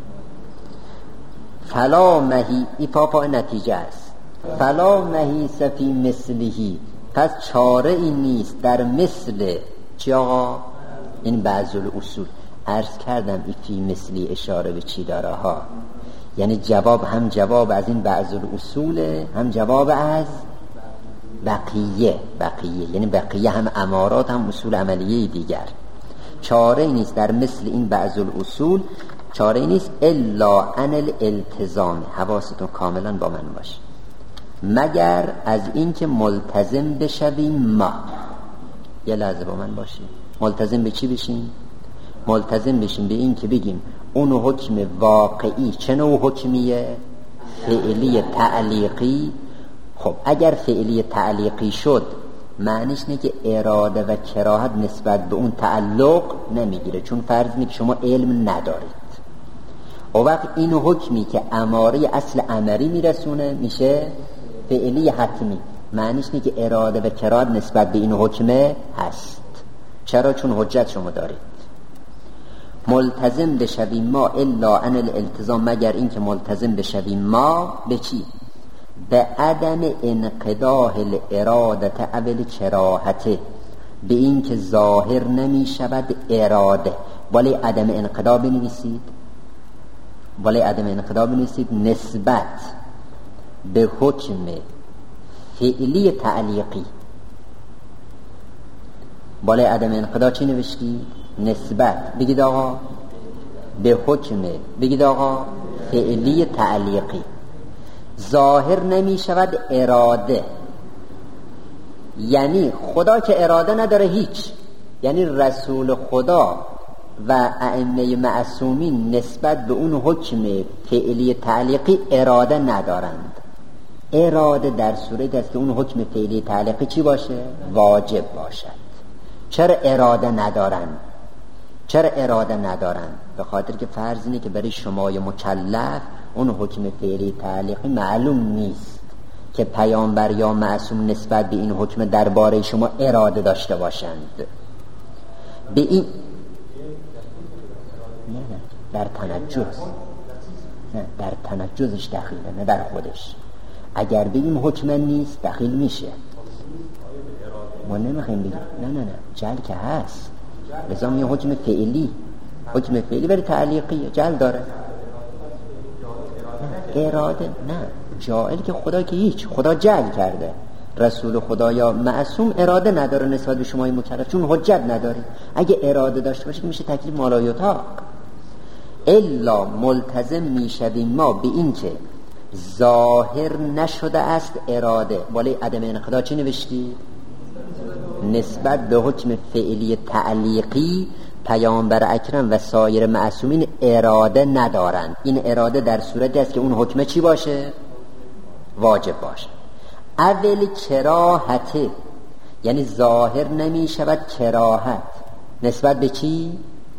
فلا مهی ای پای نتیجه است. فلا مهی فی مثلیهی، پس چاره این نیست در مثل چی آقا؟ این بعض الاصول. عرض کردم این فی مثلی اشاره به چی داره ها؟ یعنی جواب هم جواب از این بعض الاصوله، هم جواب از بقیه. یعنی بقیه هم امارات هم اصول عملیه دیگر. چاره نیست در مثل این بعض الاصول چاره نیست الا عن الالتزام. حواستون کاملا با من باشه. مگر از این که ملتزم بشویم ما. یه لحظه با من باشیم. ملتزم به چی بشیم؟ ملتزم بشیم به این که بگیم اون حکم واقعی چه نوع حکمیه؟ فعلی تعلیقی. خب اگر فعلی تعلیقی شد معنیش اینه که اراده و کراهت نسبت به اون تعلق نمیگیره، چون فرض اینه که شما علم ندارید. و وقت این حکمی که اماره اصل امری میرسونه میشه فعلی حتمی، معنیش اینه که اراده و کراهت نسبت به این حکمه هست. چرا؟ چون حجت شما دارید. ملتزم بشویم ما الا عن الالتزام، مگر این که ملتزم بشویم ما به چی؟ به عدم انقضاء الارادت اول کراهته، به این که ظاهر نمی شود اراده. ولی عدم انقضاء بنویسید، ولی عدم انقضاء بنویسید نسبت به حکم فعلی تعلیقی. ولی عدم انقضاء چی نوشتی؟ نسبت بگید آقا به حکم، بگید آقا فعلی تعلیقی. ظاهر نمی شود اراده، یعنی خدا که اراده نداره هیچ، یعنی رسول خدا و ائمه معصومین نسبت به اون حکم فعلی تعلیقی اراده ندارند. اراده در صورت است که اون حکم فعلی تعلیقی چی باشه؟ واجب باشد. چرا اراده ندارن؟ چرا اراده ندارن؟ به خاطر که فرض اینه که برای شمای مکلف اون حکم فعلی تعلیقی معلوم نیست که پیامبر یا معصوم نسبت به این حکم درباره شما اراده داشته باشند. به این نه در تنجز، نه در تنجزش دخیله، نه در خودش. اگر به این حکم نیست دخیل میشه. ما نمیخوایم بگیم نه جل که هست، لذا یه حکم فعلی، حکم فعلی برای تعلیقیه، جل داره. اراده نه، جائل که خدا که هیچ، خدا جل کرده. رسول خدا یا معصوم اراده نداره نسبت به شمای مکلف، چون حجت نداری. اگه اراده داشته باشه که میشه تکلیف مالایوتا. الا ملتزم میشویم ما به این که ظاهر نشده است اراده. ولی عدم انقضا چی نوشتی؟ نسبت به حکم فعلی تعلیقی پیامبر اکرم و سایر معصومین اراده ندارند. این اراده در صورتی است که اون حکم چی باشه؟ واجب باشه. اول کراهته، یعنی ظاهر نمی شود کراهت نسبت به چی؟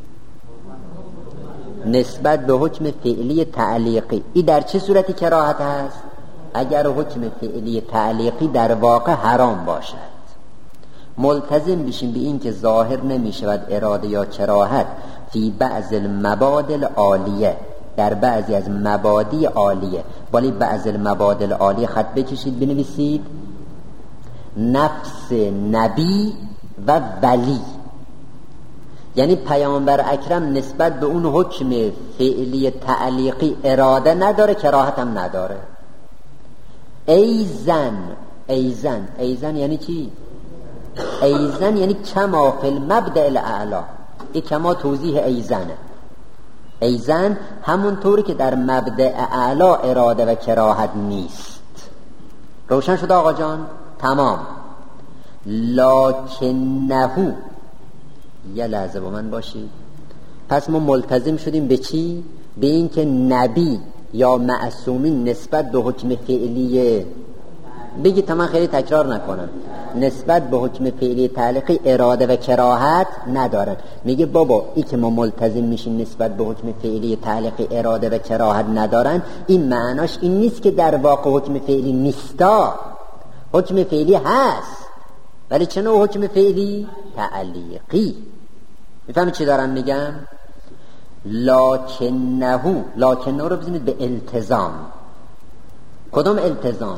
نسبت به حکم فعلی تعلیقی. این در چه صورتی کراهت هست؟ اگر حکم فعلی تعلیقی در واقع حرام باشد. ملتزم بشیم به این که ظاهر نمی شود اراده یا کراهت فی بعض المبادئ العالیه، در بعضی از مبادی عالیه. ولی بعض المبادئ العالیه خط بکشید بنویسید نفس نبی و ولی، یعنی پیامبر اکرم نسبت به اون حکم فعلی تعلیقی اراده نداره، کراهت هم نداره. ایزن یعنی چی؟ ایزن یعنی کما فی المبدأ الاعلی. این کما توضیح ایزنه. ایزن همون طوری که در مبدأ اعلی اراده و کراهت نیست. روشن شد آقا جان؟ تمام. لکنهو، یه لحظه با من باشید. پس ما ملتزم شدیم به چی؟ به این که نبی یا معصومین نسبت به حکم فعلی، بگید تا من خیلی تکرار نکنم، نسبت به حکم فعلی تعلیقی اراده و کراهت ندارن. میگه بابا ای که ما ملتزم میشیم نسبت به حکم فعلی تعلیقی اراده و کراهت ندارن، این معناش این نیست که در واقع حکم فعلی نیستا. حکم فعلی هست، ولی چه نوع حکم فعلی؟ تعلیقی. میفهمید چی دارم میگم؟ لکنه رو بزنید به التزام. کدام التزام؟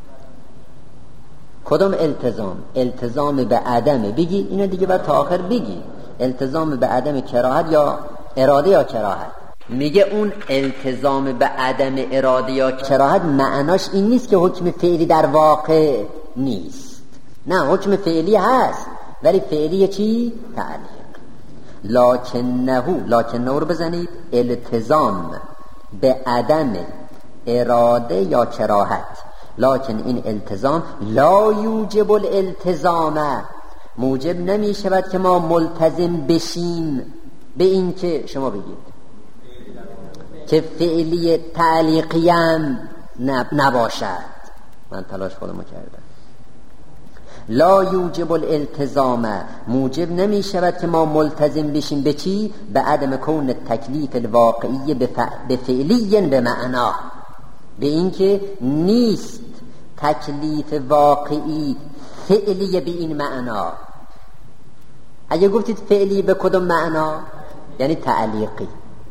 کدام التزام؟ التزام به عدم، بگی اینو دیگه بعد تا آخر بگی التزام به عدم کراهت یا اراده یا کراهت. میگه اون التزام به عدم اراده یا کراهت معناش این نیست که حکم فعلی در واقع نیست. نه، حکم فعلی هست، ولی فعلی چی؟ تعلیق. لکنه رو بزنید التزام به عدم اراده یا کراهت. لکن این التزام لا یوجب الالتزام، موجب نمی شود که ما ملتزم بشیم به این که شما بگید که فعلی تعلیقی هم نباشد. من تلاش خودمو کردم. لا یوجب الالتزام، موجب نمی شود که ما ملتزم بشیم به چی؟ به عدم کون تکلیف الواقعی به فعلی به معنا، به این که نیست تکلیف واقعی فعلی به این معنا. اگه گفتید فعلی به کدوم معنا؟ یعنی تعلیقی.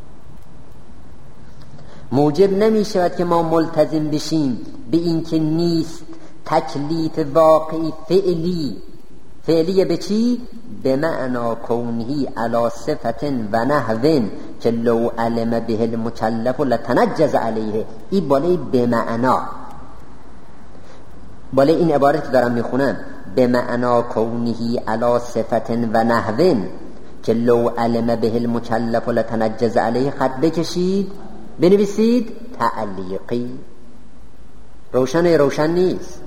موجب نمی شود که ما ملتزم بشیم به این که نیست تکلیف واقعی فعلی به چی؟ به معنا کونهی علی صفت و نحو که لو علم به المکلف لتنجز علیه. این بالای به معنا، بالای این عبارت دارم میخونم، به معنا کونهی علی صفت و نحو که لو علم به المکلف لتنجز علیه. خط بکشید بنویسید تعلیقی. روشن نیست.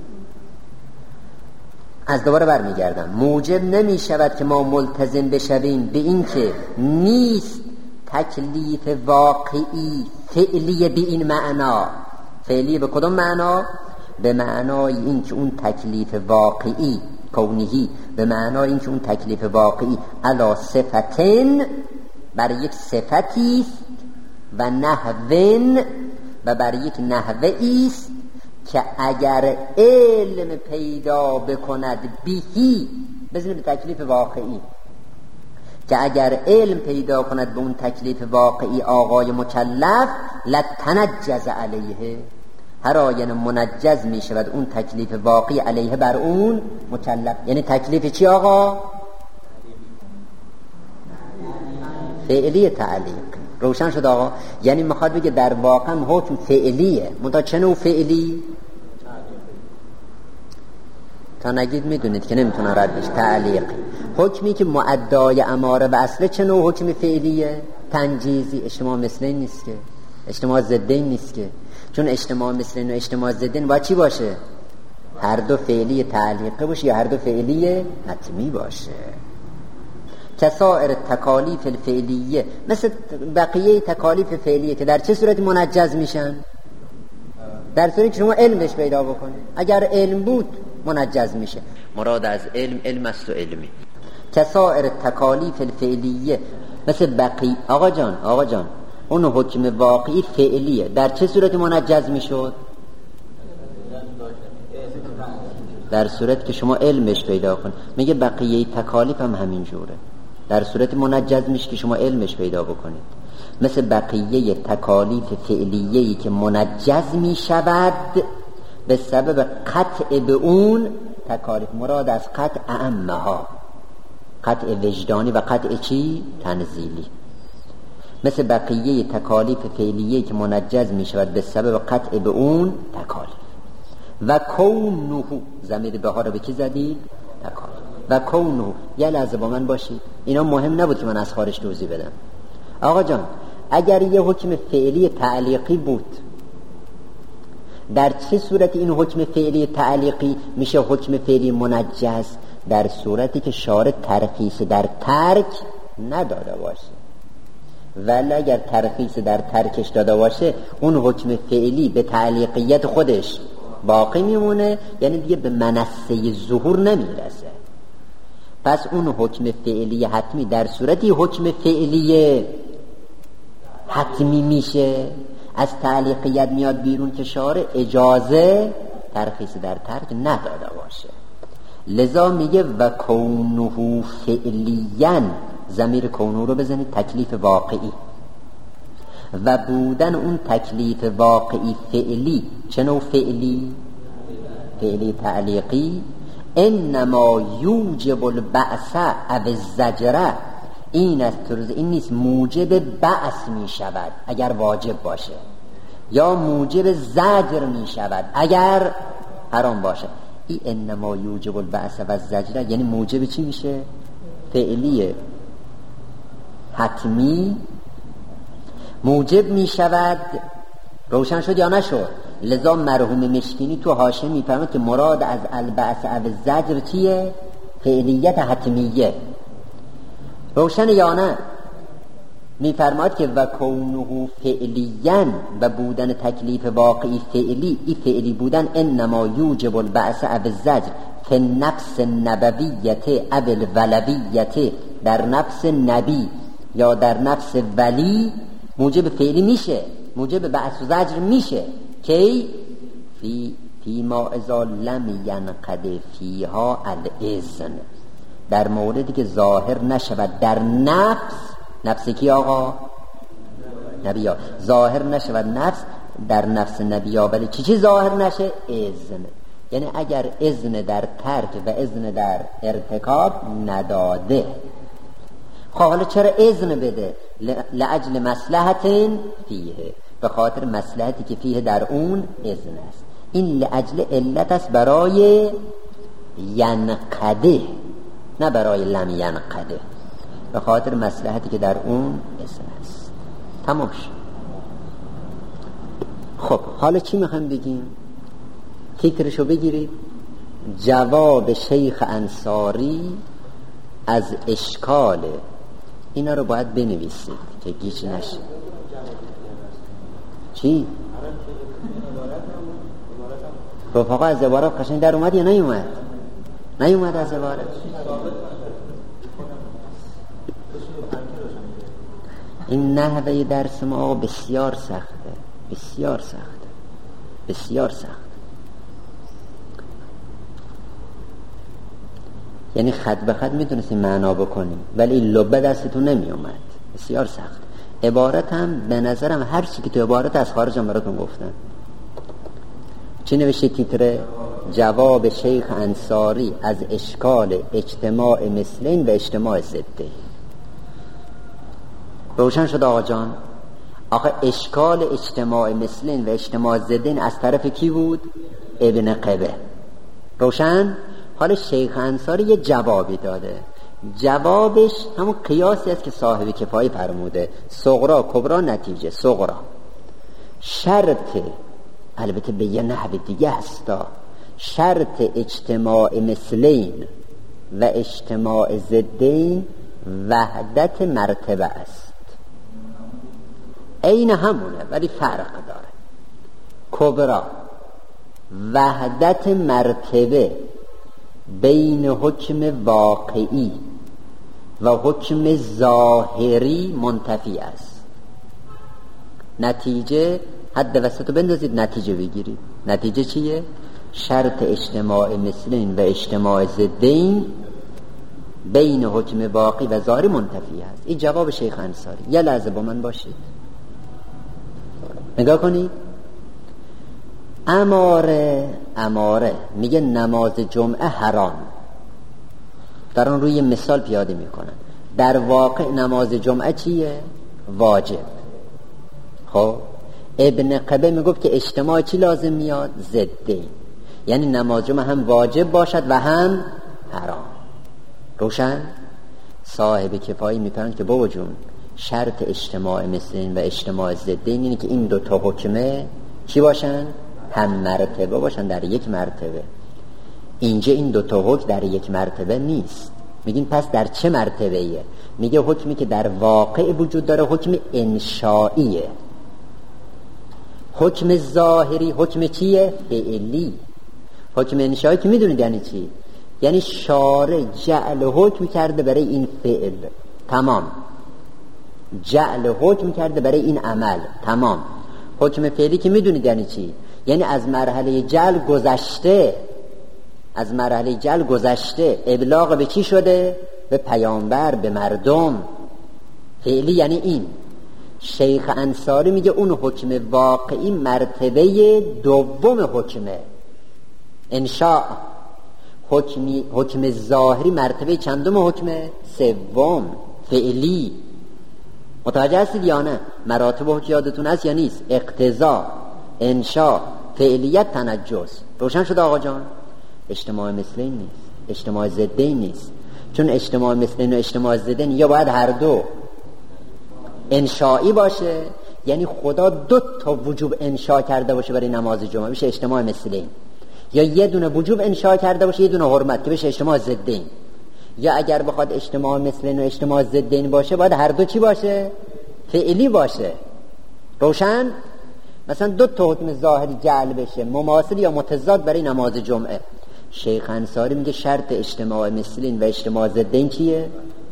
از دوباره برمیگردم. موجب نمی شود که ما ملتزم بشویم به این که نیست تکلیف واقعی فعلی به این معنا. فعلی به کدوم معنا؟ به معنای این که اون تکلیف واقعی کونهی، به معنای این که اون تکلیف واقعی علا صفتن، برای یک صفتی و نحوین، و برای یک نحوی است که اگر علم پیدا بکند بیهی، بزنید به تکلیف واقعی، که اگر علم پیدا کند به اون تکلیف واقعی آقای مکلف لتنجز علیه، هر آین منجز می شود اون تکلیف واقعی علیه بر اون مکلف. یعنی تکلیف چی آقا؟ فعلی تعلیق. روشن شد آقا؟ یعنی میخواد بگه در واقع حکم فعلیه، منتها چه نوع فعلی؟ تا نگید میدونید که نمیتونه رد بشه. تعلیق حکمی که معدای اماره و اصله. چه نوع حکم فعلیه؟ تنجیزی. اجتماع مثلین نیست که، اجتماع ضدین نیست که، چون اجتماع مثلین و اجتماع ضدین باید چی باشه؟ هر دو فعلی تعلیقه باشه یا هر دو فعلی حتمی باشه. کسائر تکالیف الفعلیه، مثل بقیه تکالیف فعلیه که در چه صورت منجز میشن؟ در صورتی که شما علمش پیدا بکنید. اگر علم بود منجز میشه. مراد از علم است و علمی. کسائر تکالیف الفعلیه، مثل بقیه. آقا جان اون حکم واقعی فعلیه، در چه صورتی منجز میشد؟ در صورت که شما علمش پیدا کنید. میگه بقیه تکالیف هم همین جوره، در صورت منجز میشه که شما علمش پیدا بکنید. مثل بقیه تکالیف فعلیه‌ای که منجز میشود به سبب قطع به اون تکالیف. مراد از قطع اعمها، قطع وجدانی و قطع چی؟ تنزیلی. مثل بقیه تکالیف فعلیه‌ای که منجز میشود به سبب قطع به اون تکالیف. و کونه، ضمیر به ها رو به کی زدید؟ تکالیف. و کونه، یه لحظه با من باشید، اینا مهم نبود که من از خارج توضیح بدم. آقا جان اگر یه حکم فعلی تعلیقی بود، در چه صورتی این حکم فعلی تعلیقی میشه حکم فعلی منجز؟ در صورتی که شارع ترخیص در ترک نداده باشه. ولی اگر ترخیص در ترکش داده باشه، اون حکم فعلی به تعلیقیت خودش باقی میمونه، یعنی دیگه به منصه ظهور نمیرسه. پس اون حکم فعلی حتمی در صورتی حکم فعلی حتمی میشه، از تعلیقیت میاد بیرون که شارع اجازه ترخیص در ترک نداده باشه. لذا میگه و کونه فعلیاً، ضمیر کونه رو بزنید تکلیف واقعی، و بودن اون تکلیف واقعی فعلی. چه نوع فعلی؟ فعلی تعلیقی. انما یوجب البعث او الزجر، این از طرز این نیست موجب بعث می شود اگر واجب باشه، یا موجب زجر می شود اگر حرام باشه. این انما یوجب البعث و الزجر یعنی موجب چی میشه؟ فعلیه. حتمی موجب می شود. روشن شد یا نشد؟ لذا مرحوم مشکینی تو حاشیه میفرماد که مراد از البعث او الزجر چیه؟ فعلیت حتمیه. روشن یا نه؟ میفرماد که و کونه فعلیاً و بودن تکلیف واقعی فعلی، این فعلی بودن انما یوجب البعث او الزجر فی نفس نبویت او الولویت، در نفس نبی یا در نفس ولی موجب فعلی میشه، موجب بعث و زجر میشه. کی؟ فی ما اذا لم ینقد فیها الاذن، در موردی که ظاهر نشود در نفس کی آقا؟ نبیا. ظاهر نشود نفس در نفس نبیا، ولی چی ظاهر نشه؟ اذن. یعنی اگر اذن در ترک و اذن در ارتکاب نداده، خب حالا چرا اذن بده؟ لعجل مصلحت فیه، به خاطر مصلحتی که فیه در اون اذن است. این لعجل علت است برای ینقده، نه برای لم ینقده، به خاطر مصلحتی که در اون اذن است. تمام شد. خب حالا چی میخوایم بگیم؟ تیترشو بگیرید. جواب شیخ انصاری از اشکال. اینا رو باید بنویسید که گیج نشه. چی؟ رفقا از عبارت قشنگ در اومد یا نیومد؟ نیومد از عبارت. این نحوه درس ما بسیار سخته، بسیار سخته، بسیار سخته. یعنی خط به خط میتونستیم معنا بکنیم ولی لبه دستتون نمی اومد، بسیار سخت. عبارت هم به نظرم هر چی که تو عبارت از خارج هم براتون گفتن. چی نوشته تیتر؟ جواب شیخ انصاری از اشکال اجتماع مثلین و اجتماع ضدین. روشن شد آقا جان؟ آقا اشکال اجتماع مثلین و اجتماع ضدین از طرف کی بود؟ ابن قبه. روشن؟ حالا شیخ انصاری یه جوابی داده. جوابش همون قیاسی است که صاحب کفایه فرموده، صغرا کبرا نتیجه. صغرا شرط، البته به یه نحو دیگه هستا، شرط اجتماع مثلین و اجتماع ضدین وحدت مرتبه است. عین همونه ولی فرق داره. کبرا وحدت مرتبه بین حکم واقعی و حکم ظاهری منتفی است. نتیجه حد وسط رو بندازید، نتیجه بگیرید. نتیجه چیه؟ شرط اجتماع مثلین و اجتماع ضدین بین حکم واقعی و ظاهری منتفی است. این جواب شیخ انصاری. یه لحظه با من باشید، نگاه کنید. اماره میگه نماز جمعه حرام، در اون روی مثال پیاده میکنن. در واقع نماز جمعه چیه؟ واجب. خب ابن قبه میگفت که اجتماع چی لازم میاد؟ ضدین، یعنی نماز جمعه هم واجب باشد و هم حرام. روشن؟ صاحب کفایی میپرند که بابا جون شرط اجتماع مثلین و اجتماع ضدین اینه که این دو تا حکمه چی باشن؟ هم مرتبه باشن، در یک مرتبه. اینجا این دو تا حکم در یک مرتبه نیست. میگین پس در چه مرتبه ایه؟ میگه حکمی که در واقع وجود داره حکم انشائیه. حکم ظاهری حکم چیه؟ فعلی. حکم انشایی که میدونید یعنی چی؟ یعنی شارع جعل حکم کرده برای این فعل، تمام. جعل حکم کرده برای این عمل، تمام. حکم فعلی که میدونید یعنی چی؟ یعنی از مرحله جعل گذشته، از مرحله جعل گذشته. ابلاغ به چی شده؟ به پیامبر، به مردم. فعلی یعنی این. شیخ انصاری میگه اون حکم واقعی مرتبه دوم حکمه انشاء. حکم ظاهری مرتبه چندم حکمه؟ سوم، فعلی. متوجه هستید یا نه؟ مراتب حکم یادتون هست یا نیست؟ اقتضا، انشاء، فعلیت، تنجس. روشن شد آقا جان؟ اجتماع مثلین نیست، اجتماع ضدین نیست. چون اجتماع مثلین و اجتماع ضدین یا باید هر دو انشایی باشه، یعنی خدا 2 تا وجوب انشا کرده باشه برای نماز جمعه، بشه اجتماع مثلین. یا یه دونه وجوب انشا کرده باشه، یه دونه حرمت، که بشه اجتماع ضدین. یا اگر بخواد اجتماع مثلین و اجتماع ضدین باشه، باید هر دو چی باشه؟ فعلی باشه. روشن؟ مثلا 2 تا حکم ظاهری جعل بشه، مماثل یا متضاد برای نماز جمعه. شیخ انصاری میگه شرط اجتماع مثلین و اجتماع ضدین چیه؟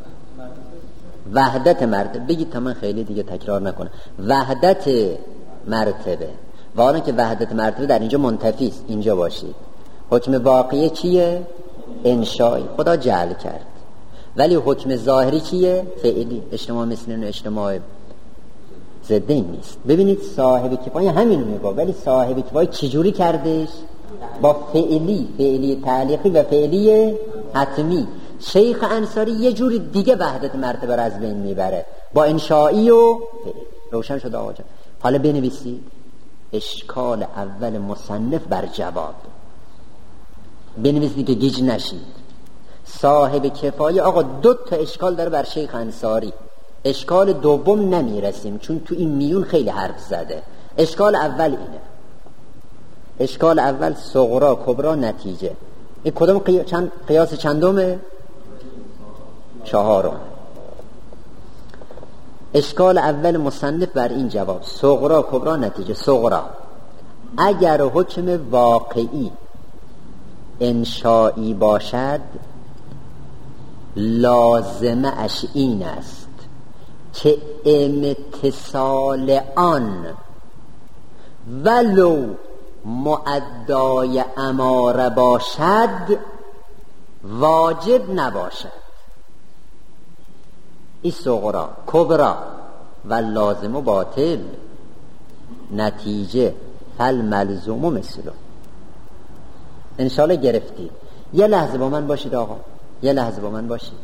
وحدت مرتبه. بگید تا من خیلی دیگه تکرار نکنم. وحدت مرتبه. و آنه که وحدت مرتبه در اینجا منتفی است، اینجا باشید. حکم واقعی چیه؟ انشایی، خدا جعل کرد. ولی حکم ظاهری چیه؟ فعلی. اجتماع مثلین و اجتماع ضدین نیست. ببینید صاحب کفایه همینو میگه، ولی صاحب کفایه چجوری کردش؟ با فعلی تعلیقی و فعلی حتمی. شیخ انصاری یه جوری دیگه وحدت مرتبه را از بین میبره، با انشایی و فعلی. روشن شد آقا جان؟ حالا بنویسید اشکال اول مصنف بر جواب. بنویسید که گیج نشید. صاحب کفایه آقا 2 تا اشکال داره بر شیخ انصاری. اشکال دوم نمیرسیم چون تو این میون خیلی حرف زده. اشکال اول اینه. اشکال اول صغرا کبرا نتیجه. این کدوم قیاس چندمه؟ 4. اشکال اول مصنف بر این جواب. صغرا کبرا نتیجه. صغرا اگر حکم واقعی انشایی باشد، لازمه اش این است که امتصال آن ولو معدای اماره باشد واجب نباشد. این صغرا. کبرا و لازم و باطل نتیجه فالملزوم و مثله. انشالله گرفتید. یه لحظه با من باشید آقا، یه لحظه با من باشید.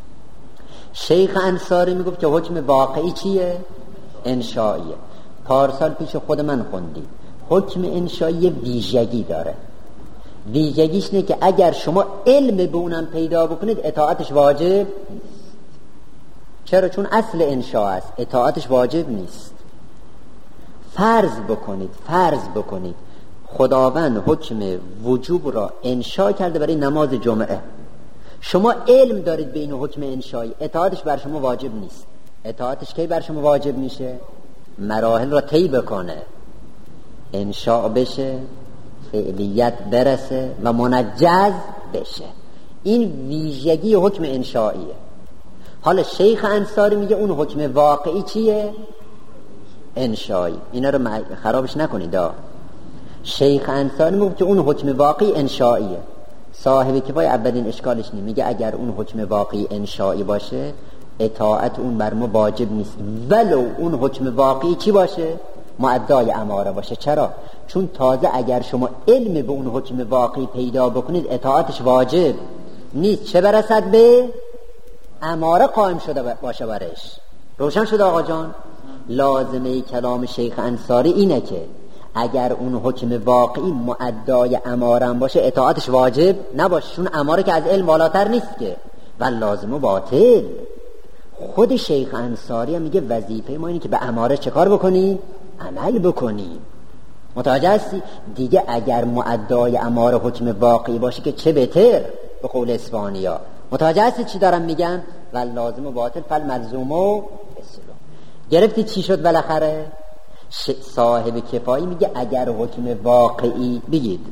شیخ انصاری میگفت که حکم واقعی چیه؟ انشائیه. پارسال پیش خود من خوندید. حکم انشایی ویژگی داره. ویژگیش اینه که اگر شما علم به اونم پیدا بکنید اطاعتش واجب نیست. چرا؟ چون اصل انشاء است، اطاعتش واجب نیست. فرض بکنید خداوند حکم وجوب را انشا کرده برای نماز جمعه. شما علم دارید به این حکم انشایی، اطاعتش بر شما واجب نیست. اطاعتش کی بر شما واجب میشه؟ مراحل را طی بکنه، انشاء بشه، فعلیت برسه و منجز بشه. این ویژگی حکم انشائیه. حالا شیخ انصاری میگه اون حکم واقعی چیه؟ انشایی. اینا رو خرابش نکنید. شیخ انصاری میگه که اون حکم واقعی انشائیه. صاحب کفایه اولین اشکالش میگه اگر اون حکم واقعی انشایی باشه اطاعت اون بر ما واجب نیست، ولو اون حکم واقعی چی باشه؟ معدای اماره باشه. چرا؟ چون تازه اگر شما علم به اون حکم واقعی پیدا بکنید اطاعتش واجب نیست، چه برسد به اماره قائم شده باشه برش. روشن شده آقا جان؟ لازمه کلام شیخ انصاری اینه که اگر اون حکم واقعی معدای اماره باشه اطاعتش واجب نباشه، چون اماره که از علم بالاتر نیست که، و لازم و باطل. خود شیخ انصاری هم میگه وظیفه ما اینه که به اماره چه کار بکنیم؟ عمل بکنیم. متوجه هستی؟ دیگه اگر معدای اماره حکم واقعی باشه که چه بهتر، به قول اسفانیا. متوجه هستی چی دارم میگن؟ و لازم و باطل فالملزوم و اسلام. گرفتی چی شد بالاخره؟ صاحب کفایی میگه اگر حکم واقعی بگید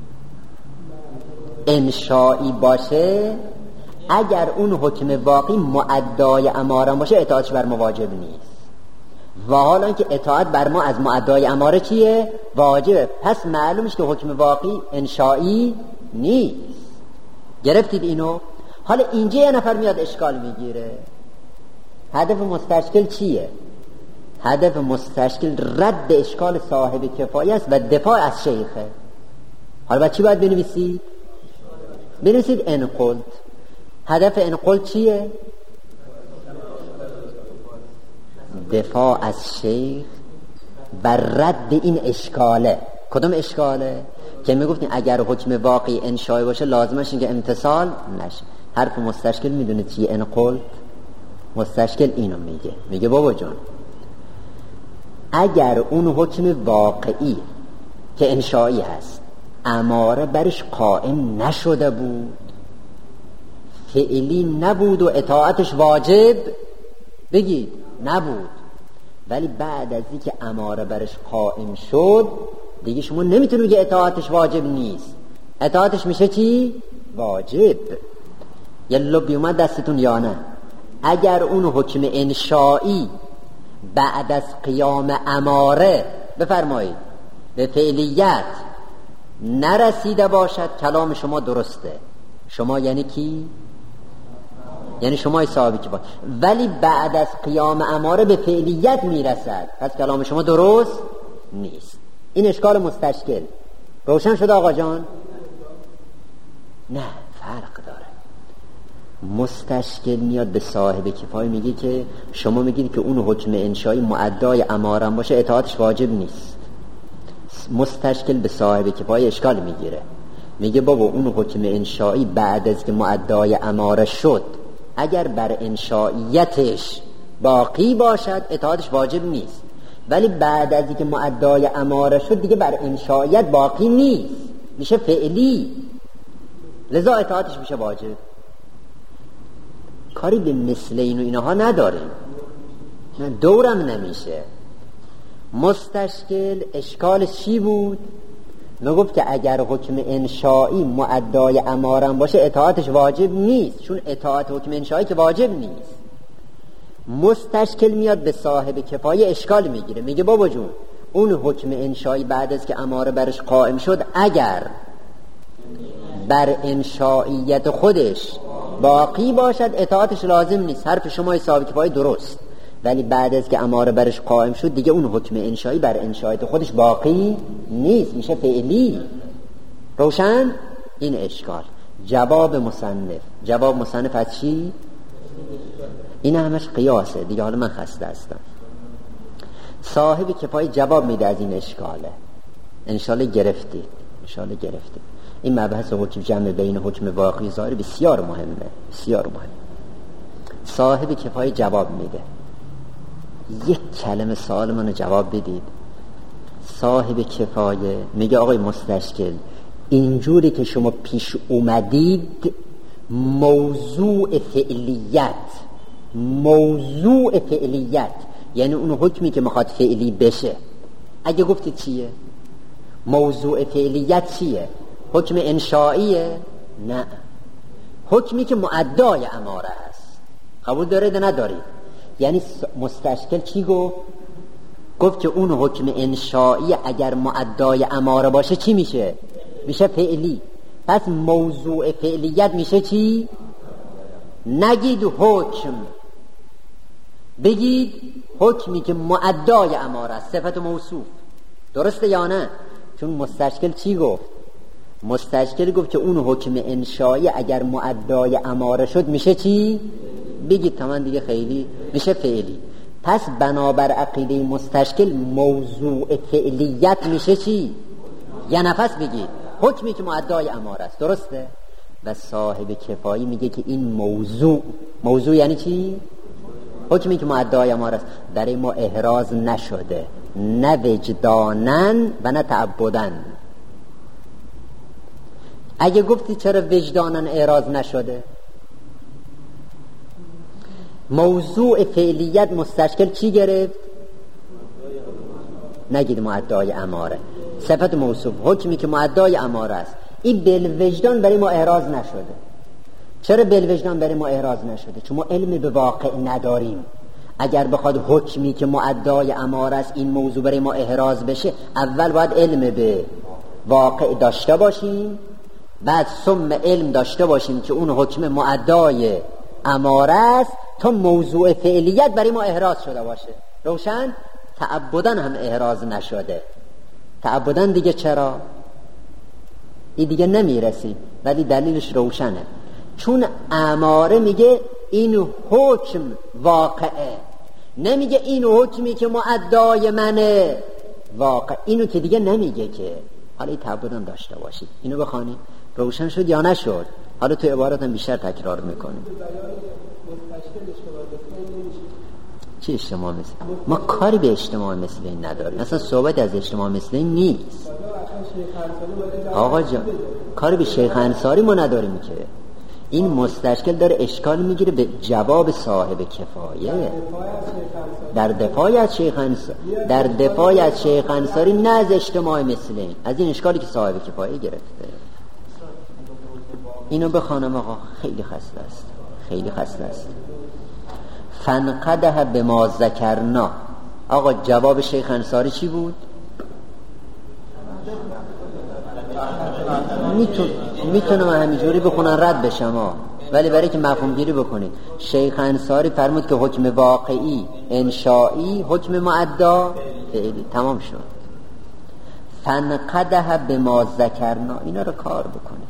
انشایی باشه، اگر اون حکم واقعی معدای اماره باشه اطاعتش بر ما واجب نیست، و حالا که اطاعت بر ما از معدای اماره چیه؟ واجبه. پس معلومش که حکم واقعی انشایی نیست. گرفتید اینو؟ حالا اینجا یه نفر میاد اشکال میگیره. هدف مستشکل چیه؟ هدف مستشکل رد اشکال صاحب کفایه است و دفاع از شیخه. حالا با چی باید بنویسید؟ بنویسید انقلت. هدف انقلت چیه؟ دفاع از شیخ بر رد این اشکاله. کدوم اشکاله؟ که میگفتیم اگر حکم واقعی انشایی باشه لازمش اینه که امتصال نشه. حرف مستشکل میدونید چیه؟ انقلت. مستشکل اینو میگه بابا جان اگر اون حکم واقعی که انشایی هست اماره برش قائم نشده بود، فعلی نبود و اطاعتش واجب، بگید نبود، ولی بعد از اینکه اماره برش قائم شد دیگه شما نمیتونید بگید اطاعتش واجب نیست، اطاعتش میشه چی؟ واجب. یه لبی اومد دستتون یا نه؟ اگر اون حکم انشایی بعد از قیام اماره بفرمایید به فعلیت نرسیده باشد کلام شما درسته. شما یعنی کی؟ یعنی شما صاحب کفایه، ولی بعد از قیام اماره به فعلیت میرسد، پس کلام شما درست نیست. این اشکال مستشکل روشن شد آقا جان؟ نه، فرق داره. مستشکل میاد به صاحب کفایه میگه که شما میگید که اون حکم انشایی معدای اماره باشه اطاعتش واجب نیست. مستشکل به صاحب کفایه اشکال میگیره، میگه بابا اون حکم انشایی بعد از که معدای اماره شد اگر بر انشائیتش باقی باشد اطاعتش واجب نیست، ولی بعد از که معدای اماره شد دیگه بر انشائیت باقی نیست، میشه فعلی، لذا اطاعتش میشه واجب. کاری به مثل این و اینها نداریم، نه دورم نمیشه. مستشکل اشکالش چی بود؟ نگفت که اگر حکم انشایی معدای امارم باشه اطاعتش واجب نیست، چون اطاعت حکم انشایی که واجب نیست. مستشکل میاد به صاحب کفایه اشکال میگیره، میگه بابا جون اون حکم انشایی بعد از که اماره برش قائم شد اگر بر انشائیت خودش باقی باشد اطاعتش لازم نیست، حرف شما صاحب کفایه درست، ولی بعد از که اماره برش قائم شد دیگه اون حکم انشایی بر انشایت خودش باقی نیست، میشه فعلی. روشن؟ این اشکال. جواب مصنف از چی؟ این همش قیاسه دیگه، حالا من خسته هستم. صاحب کفایه جواب میده از این اشکاله. انشالله گرفتید. این مبحث حکم جمع بین حکم واقعی ظاهر بسیار مهمه. صاحب کفایه جواب میده. یک کلمه سوال منو جواب بدید. صاحب کفایه میگه آقای مستشکل اینجوری که شما پیش اومدید موضوع فعلیت یعنی اون حکمی که میخواد فعلی بشه، اگه گفتید چیه؟ موضوع فعلیت چیه؟ حکم انشائیه؟ نه، حکمی که معدای اماره است. قبول دارید ندارید؟ یعنی مستشکل چی گفت که اون حکم انشایی اگر معدای اماره باشه چی میشه؟ میشه فعلی. پس موضوع فعلیت میشه چی؟ نگید حکم، بگید حکمی که معدای اماره است، صفت موصوف. درسته یا نه؟ چون مستشکل چی گفت؟ مستشکل گفت که اون حکم انشایی اگر معدای اماره شد میشه چی؟ بگید تمام دیگه، خیلی میشه فعلی. پس بنابر عقیده مستشکل موضوع فعلیت میشه چی؟ یه نفس بگید حکمی که معدای اماره است. درسته؟ و صاحب کفایی میگه که این موضوع یعنی چی؟ حکمی که معدای اماره است برای ما احراز نشده، نه وجدانن و نه تعبدن. اگه گفتی چرا وجدانن احراز نشده؟ موضوع فعلیت مستشکل چی گرفت؟ نگید معدای اماره، صفت موصوف، حکمی که معدای اماره است. این بالوجدان برای ما احراز نشده. چرا بالوجدان برای ما احراز نشده؟ چون ما علم به واقع نداریم. اگر بخواد حکمی که معدای اماره است این موضوع برای ما احراز بشه، اول باید علم به واقع داشته باشیم، بعد ثم علم داشته باشیم که اون حکم معدای اماره است تا موضوع فعلیت برای ما احراز شده باشه. روشن؟ تعبدن هم احراز نشده. تعبدن دیگه چرا؟ این دیگه نمیرسیم، ولی دلیلش روشنه. چون اماره میگه این حکم واقعه، نمیگه این حکمی که معدای منه واقع. اینو که دیگه نمیگه که. حالا این تعبدن داشته باشید. اینو بخوانید. روشن شد یا نشد؟ حالا تو عباراتم بیشتر تکرار میکنیم. چه اجتماع مثل؟ ما کاری به اجتماع مثل این نداریم، اصلا صحبت از اجتماع مثل این نیست. آقا جان کاری به شیخ انصاری ما نداریم که. این مستشکل داره اشکال میگیره به جواب صاحب کفایه در دفاع از شیخ انصاری، نه از اجتماع مثل این، از این اشکالی که صاحب کفایه گرفته. اینو بخوانم آقا، خیلی خسته است. فنقده به ما ذکرنا. آقا جواب شیخ انصاری چی بود؟ میتونم همینجوری بخونن رد بشم ولی برای که مفهوم گیری بکنید، شیخ انصاری فرمود که حکم واقعی انشائی، حکم معدا فعلی. تمام شد. فنقده به ما ذکرنا، اینا رو کار بکنید.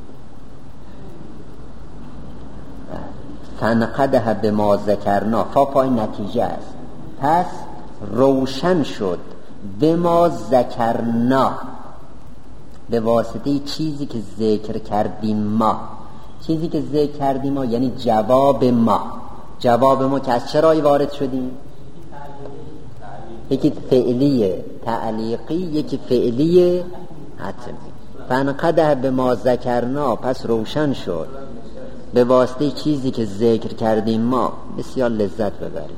فنقده به ما ذکرنا، پای نتیجه است. پس روشن شد به ما ذکرنا، به واسطه چیزی که ذکر کردیم ما. چیزی که ذکر کردیم ما یعنی جواب ما که از چرایی وارد شدیم؟ یکی فعلیه تعلیقی، یکی فعلیه حتمی. فنقده به ما ذکرنا، پس روشن شد به واسطه چیزی که ذکر کردیم ما. بسیار لذت ببریم.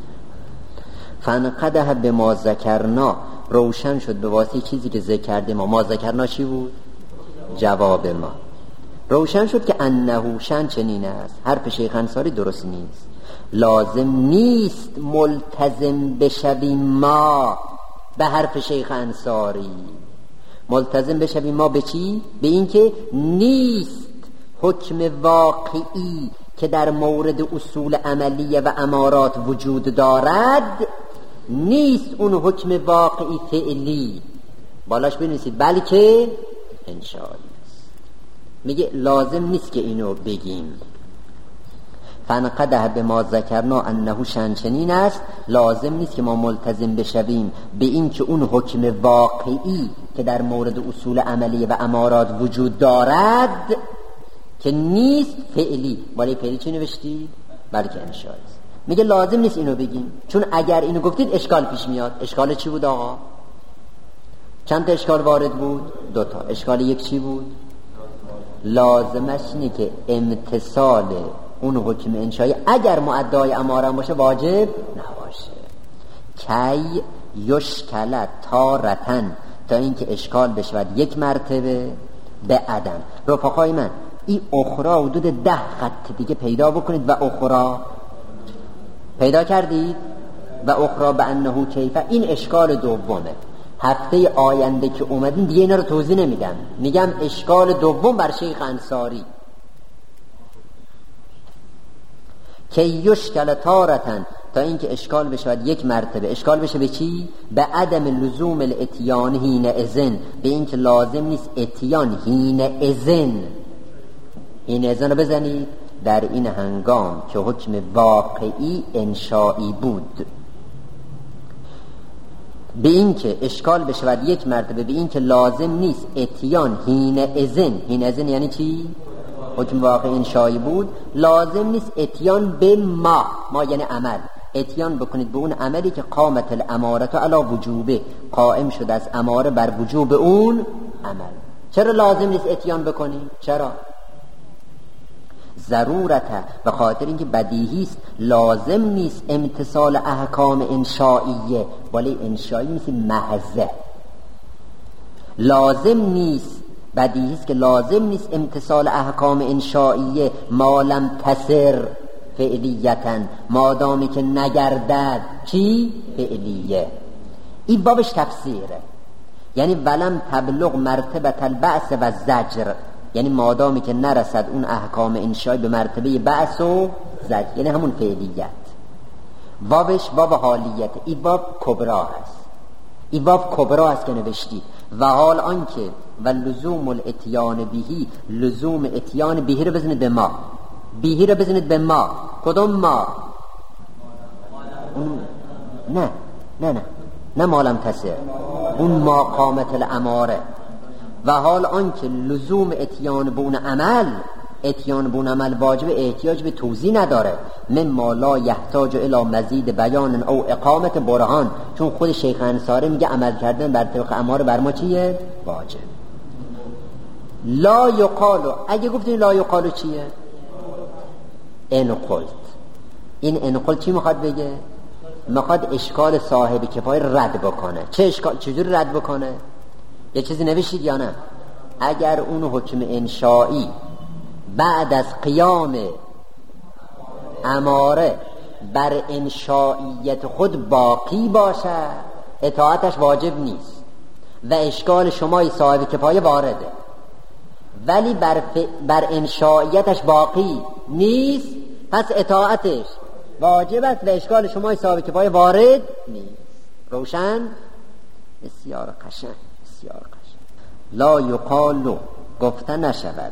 فنقده به ما ذکرنا، روشن شد به واسطه چیزی که ذکر کردیم ما ذکرنا چی بود؟ جواب ما. روشن شد که انه شن چنین است. حرف شیخ انصاری درست نیست. لازم نیست ملتزم بشویم ما به حرف شیخ انصاری. ملتزم بشویم ما به چی؟ به این که نیست حکم واقعی که در مورد اصول عملیه و امارات وجود دارد، نیست اون حکم واقعی فعلی بالاش بنویسید، بلکه انشاء است. میگه لازم نیست که اینو بگیم. فنقده به ما ذکرنا انه شنچنین است. لازم نیست که ما ملتزم بشویم به این که اون حکم واقعی که در مورد اصول عملیه و امارات وجود دارد که نیست فعلی. بالای فعلی چی نوشتید؟ بلکه انشاء است. میگه لازم نیست اینو بگیم، چون اگر اینو گفتید اشکال پیش میاد. اشکال چی بود آقا؟ چند تا اشکال وارد بود؟ 2 تا. اشکال یک چی بود؟ لازمش اینه که امتثال اون حکم انشایی اگر معدای اماره باشه واجب نباشه. کی یشکل تارتن، تا اینکه اشکال بشود یک مرتبه به عدم. رفقای من این اخرا حدود 10 خط دیگه پیدا بکنید. و اخرا پیدا کردید؟ و اخرا به انه کیفه، این اشکال دومه. هفته آینده که اومدین دیگه اینا رو توضیح نمیدم، میگم اشکال دوم بر شیخ انصاری. که یشکل تارتن، تا اینکه اشکال بشود یک مرتبه. اشکال بشه به چی؟ به عدم لزوم الاتیان حین اذن، به اینکه لازم نیست اتیان حین اذن. این اذن رو بزنید در این هنگام که حکم واقعی انشائی بود. به این که اشکال بشود یک مرتبه، به این که لازم نیست اتیان حین اذن. حین اذن یعنی چی؟ حکم واقعی انشائی بود، لازم نیست اتیان به ما یعنی عمل. اتیان بکنید به اون عملی که قامت الامارت علی وجوبه، قائم شد از اماره بر وجوب اون عمل. چرا لازم نیست اتیان بکنید؟ چرا؟ ضرورته، به خاطر اینکه بدیهی است لازم نیست امتثال احکام انشائیه، ولی انشائی مثل محضه. لازم نیست، بدیهی است که لازم نیست امتثال احکام انشائیه ما لم تسر فعلیتن، مادامی که نگردد چی؟ فعلیه. این بابش تفسیره، یعنی ولم تبلغ مرتبه البعث و زجر، یعنی مادامی که نرسد اون احکام انشائی به مرتبه بعث و زجر، یعنی همون فعلیت. بابش باب حالیت، این باب کبرا هست. این باب کبرا هست که نوشتی و حال آنکه و لزوم الاتیان بهی، لزوم اتیان بهی رو بزنید به ما، بهی رو بزنید به ما. کدوم ما؟ نه مالم تسه، اون ما قامت الاماره. و حال آنکه لزوم اتیان به اون عمل اتیان بون عمل واجب احتیاج به توضیح نداره، مما لا یحتاج الی مزید بیان او اقامت برهان، چون خود شیخ انصاری میگه عمل کردن بر طبق اماره بر ما چیه؟ واجب. لا یقالو، اگه گفتیم لا یقالو چیه؟ ان قلت. این ان قلت چی میخواد بگه؟ میخواد اشکال صاحب کفایه رد بکنه. چه اشکال؟ چجوری رد بکنه؟ یه چیزی نوشید یا نه؟ اگر اون حکم انشائی بعد از قیام اماره بر انشائیت خود باقی باشه، اطاعتش واجب نیست و اشکال شمای صاحب کفایه وارده، ولی بر انشائیتش باقی نیست، پس اطاعتش واجب است و اشکال شمای صاحب کفایه وارد نیست. روشن؟ بسیار قشنگ، بسیار قشنگ. لا یقال، گفته نشود،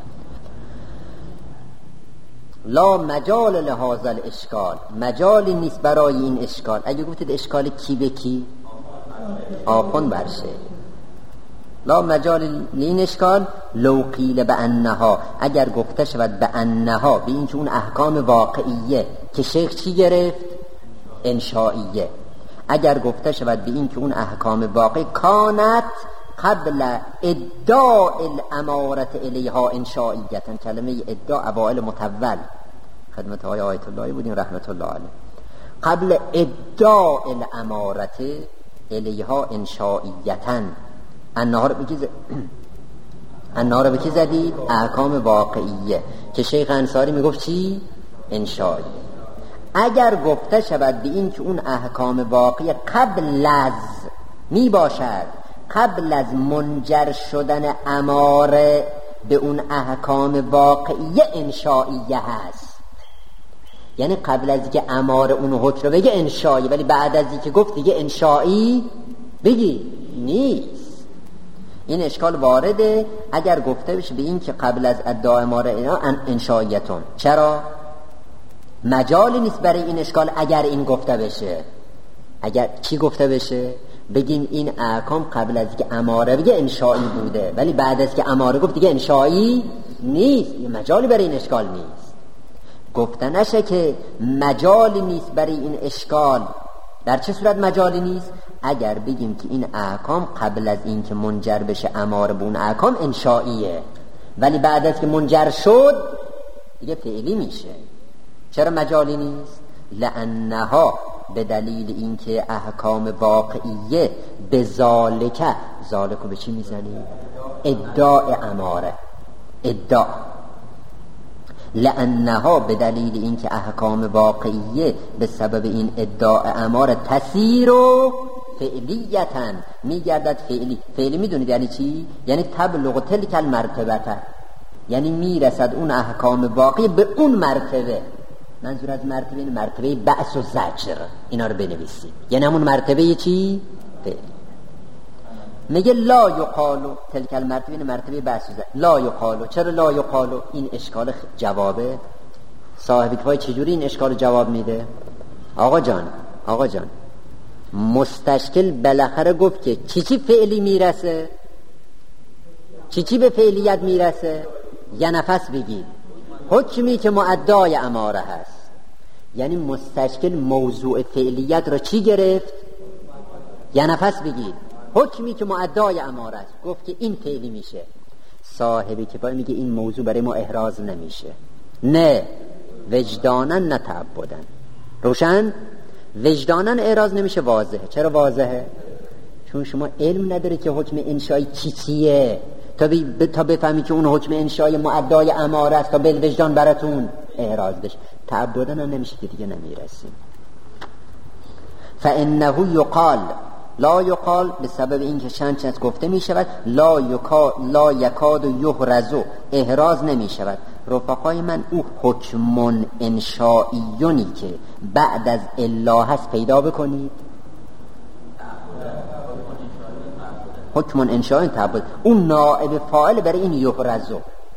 لا مجال لهذا الاشکال، مجالی نیست برای این اشکال. اگه گفتید اشکال کی به کی؟ آخون برشه. لا مجال لین اشکال لو قیل به انها، اگر گفته شود به انها، به این که اون احکام واقعیه که شیخ چی گرفت؟ انشائیه. اگر گفته شود به این که اون احکام واقعی کانت قبل ادعاء الامارت الیها انشائیتن، کلمه ادعا اوائل متول خدمت های آیت اللهی بودیم رحمت الله علیه، قبل ادعاء الامارت الیها انشائیتن، انها رو به کی زدید؟ احکام واقعیه که شیخ انصاری میگفت چی؟ انشائی. اگر گفته شود به این که اون احکام واقعی قبل از می باشد، قبل از منجر شدن اماره به اون احکام واقعی انشائیه هست، یعنی قبل از اینکه اماره اون حکم رو بگه انشایی، ولی بعد از اینکه گفت دیگه انشایی بگی نیست. این اشکال وارده اگر گفته بشه به این که قبل از ادعای اماره اینا انشائیتون. چرا؟ مجالی نیست برای این اشکال اگر این گفته بشه. اگر چی گفته بشه؟ بگیم این احکام قبل از که اماره بگه انشایی بوده، ولی بعد از که اماره گفت دیگه انشایی نیست. یه مجالی برای این اشکال نیست. گفته نشه که مجالی نیست برای این اشکال. در چه صورت مجالی نیست؟ اگر بگیم که این احکام قبل از این که منجر بشه اماره به اون احکام انشائیه، ولی بعد از که منجر شد دیگه فعلی میشه. چرا مجالی نیست؟ لانها، به دلیل اینکه احکام واقعیه به ذالکه، ذالکو به چی میزنی؟ ادعای اماره، ادعا. لانها، به دلیل اینکه احکام واقعیه به سبب این ادعای اماره تسیر و فعلیتن، میگردد فعلی. فعلی میدونید یعنی چی؟ یعنی تبلغ تلک المرتبه، یعنی میرسد اون احکام واقعی به اون مرتبه. منظور از مرتبه این مرتبه بأس و زجر، اینا رو بنویسید، یعنی همون مرتبه چی؟ فعلی. میگه لا یقالو، تلک المرتبه این مرتبه بأس و زجر. لا یقالو، چرا لا یقالو؟ این اشکال جوابه. صاحب کفایه چجوری این اشکال جواب میده؟ آقا جان مستشکل بالاخره گفت که چی فعلی میرسه، چی به فعلیت میرسه؟ یه نفس بگید حکمی که مؤدای اماره هست. یعنی مستشکل موضوع فعلیت را چی گرفت؟ یه نفس بگید حکمی که مؤدای اماره است. گفت که این فعلی میشه. صاحبی که باید میگه این موضوع برای ما احراز نمیشه، نه وجدانا نه تعبداً. روشن؟ وجدانا احراز نمیشه، واضحه. چرا واضحه؟ چون شما علم نداره که حکم انشایی چیه تا بفهمی که اون حکم انشای مؤدای اماره است تا بالوجدان براتون احراز بشه. تعبداً نمیشه که دیگه نمیرسیم. فانه یقال، لا یقال به سبب اینکه چند گفته میشود لا یکاد یحرزو، احراز نمیشود. رفقای من، او حکم انشائیونی که بعد از الا هست پیدا بکنید. حکم انشائی تعبد، اون نائب فاعل برای این یحرزو.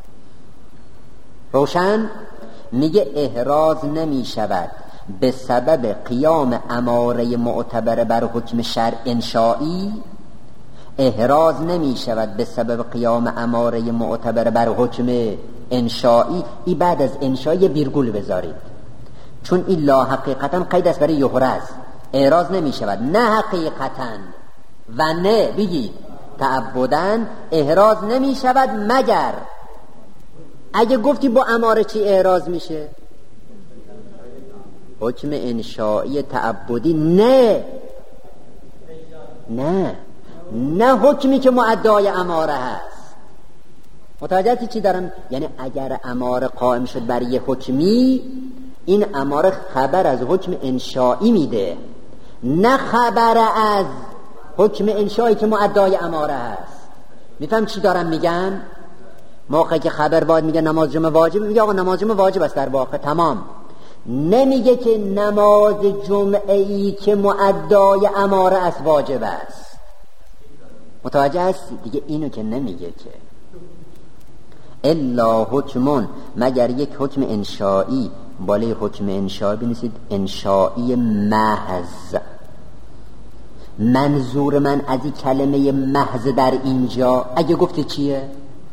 روشن؟ میگه احراز نمی شود به سبب قیام اماره معتبر بر حکم شرع انشائی احراز نمی شود به سبب قیام اماره معتبر بر حکم انشایی. ای بعد از انشایی ویرگول بذارید، چون این لا حقیقتا قید است برای یحرز، احراز نمی شود. نه حقیقتا و نه بگید تعبداً احراز نمی شود، مگر اگه گفتی با اماره چی احراز میشه؟ حکم انشایی تعبدی. نه حکمی که معدای اماره هست. متوجهی چی دارم؟ یعنی اگر اماره قائم شد برای یه حکمی، این اماره خبر از حکم انشایی میده، نه خبر از حکم انشایی که معدای اماره هست. میفهم چی دارم میگم؟ موقعی که خبر باید میگه نماز جمعه واجب، میگه آقا نماز جمعه واجب است در واقع، تمام. نمیگه که نماز جمعه ای که معدای اماره است واجب است. متوجه هستی دیگه؟ اینو که نمیگه که الا حکمون، مگر یک حکم انشایی. بالای حکم انشایی بنویسید انشایی محض. منظور من از این کلمه محض در اینجا اگه گفتی چیه؟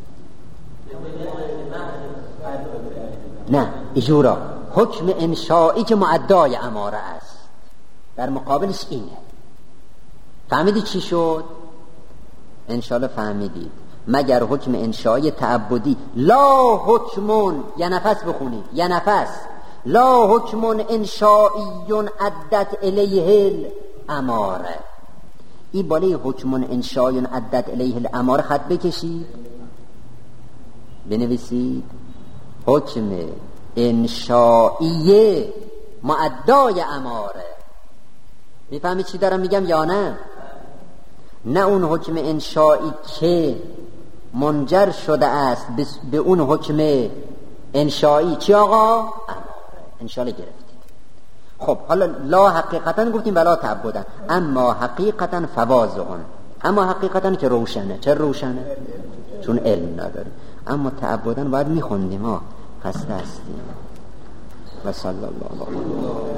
نه اجورا، حکم انشایی که معدای اماره است، در مقابلش اینه. فهمیدی چی شد؟ انشالله فهمیدید. مگر حکم انشایی تعبدی. لا حکمون، یا نفس بخونید، یا نفس. لا حکمون انشایی عدت الیه الاماره. این بالای حکمون انشایی عدت الیه الاماره خط بکشید، بنویسید حکم انشایی معدای اماره. میفهمید چی دارم میگم یا نه؟ نه اون حکم انشایی که منجر شده است به اون حکم انشایی. چی آقا؟ اماره. انشالله گرفتید. خب حالا لا حقیقتا گفتیم ولا تعبدن، اما حقیقتا فواضحون. اما حقیقتا که روشنه. چرا روشنه؟ چون علم نداریم. اما تعبدن باید میخوندیم. خسته هستیم. و صلی الله علیه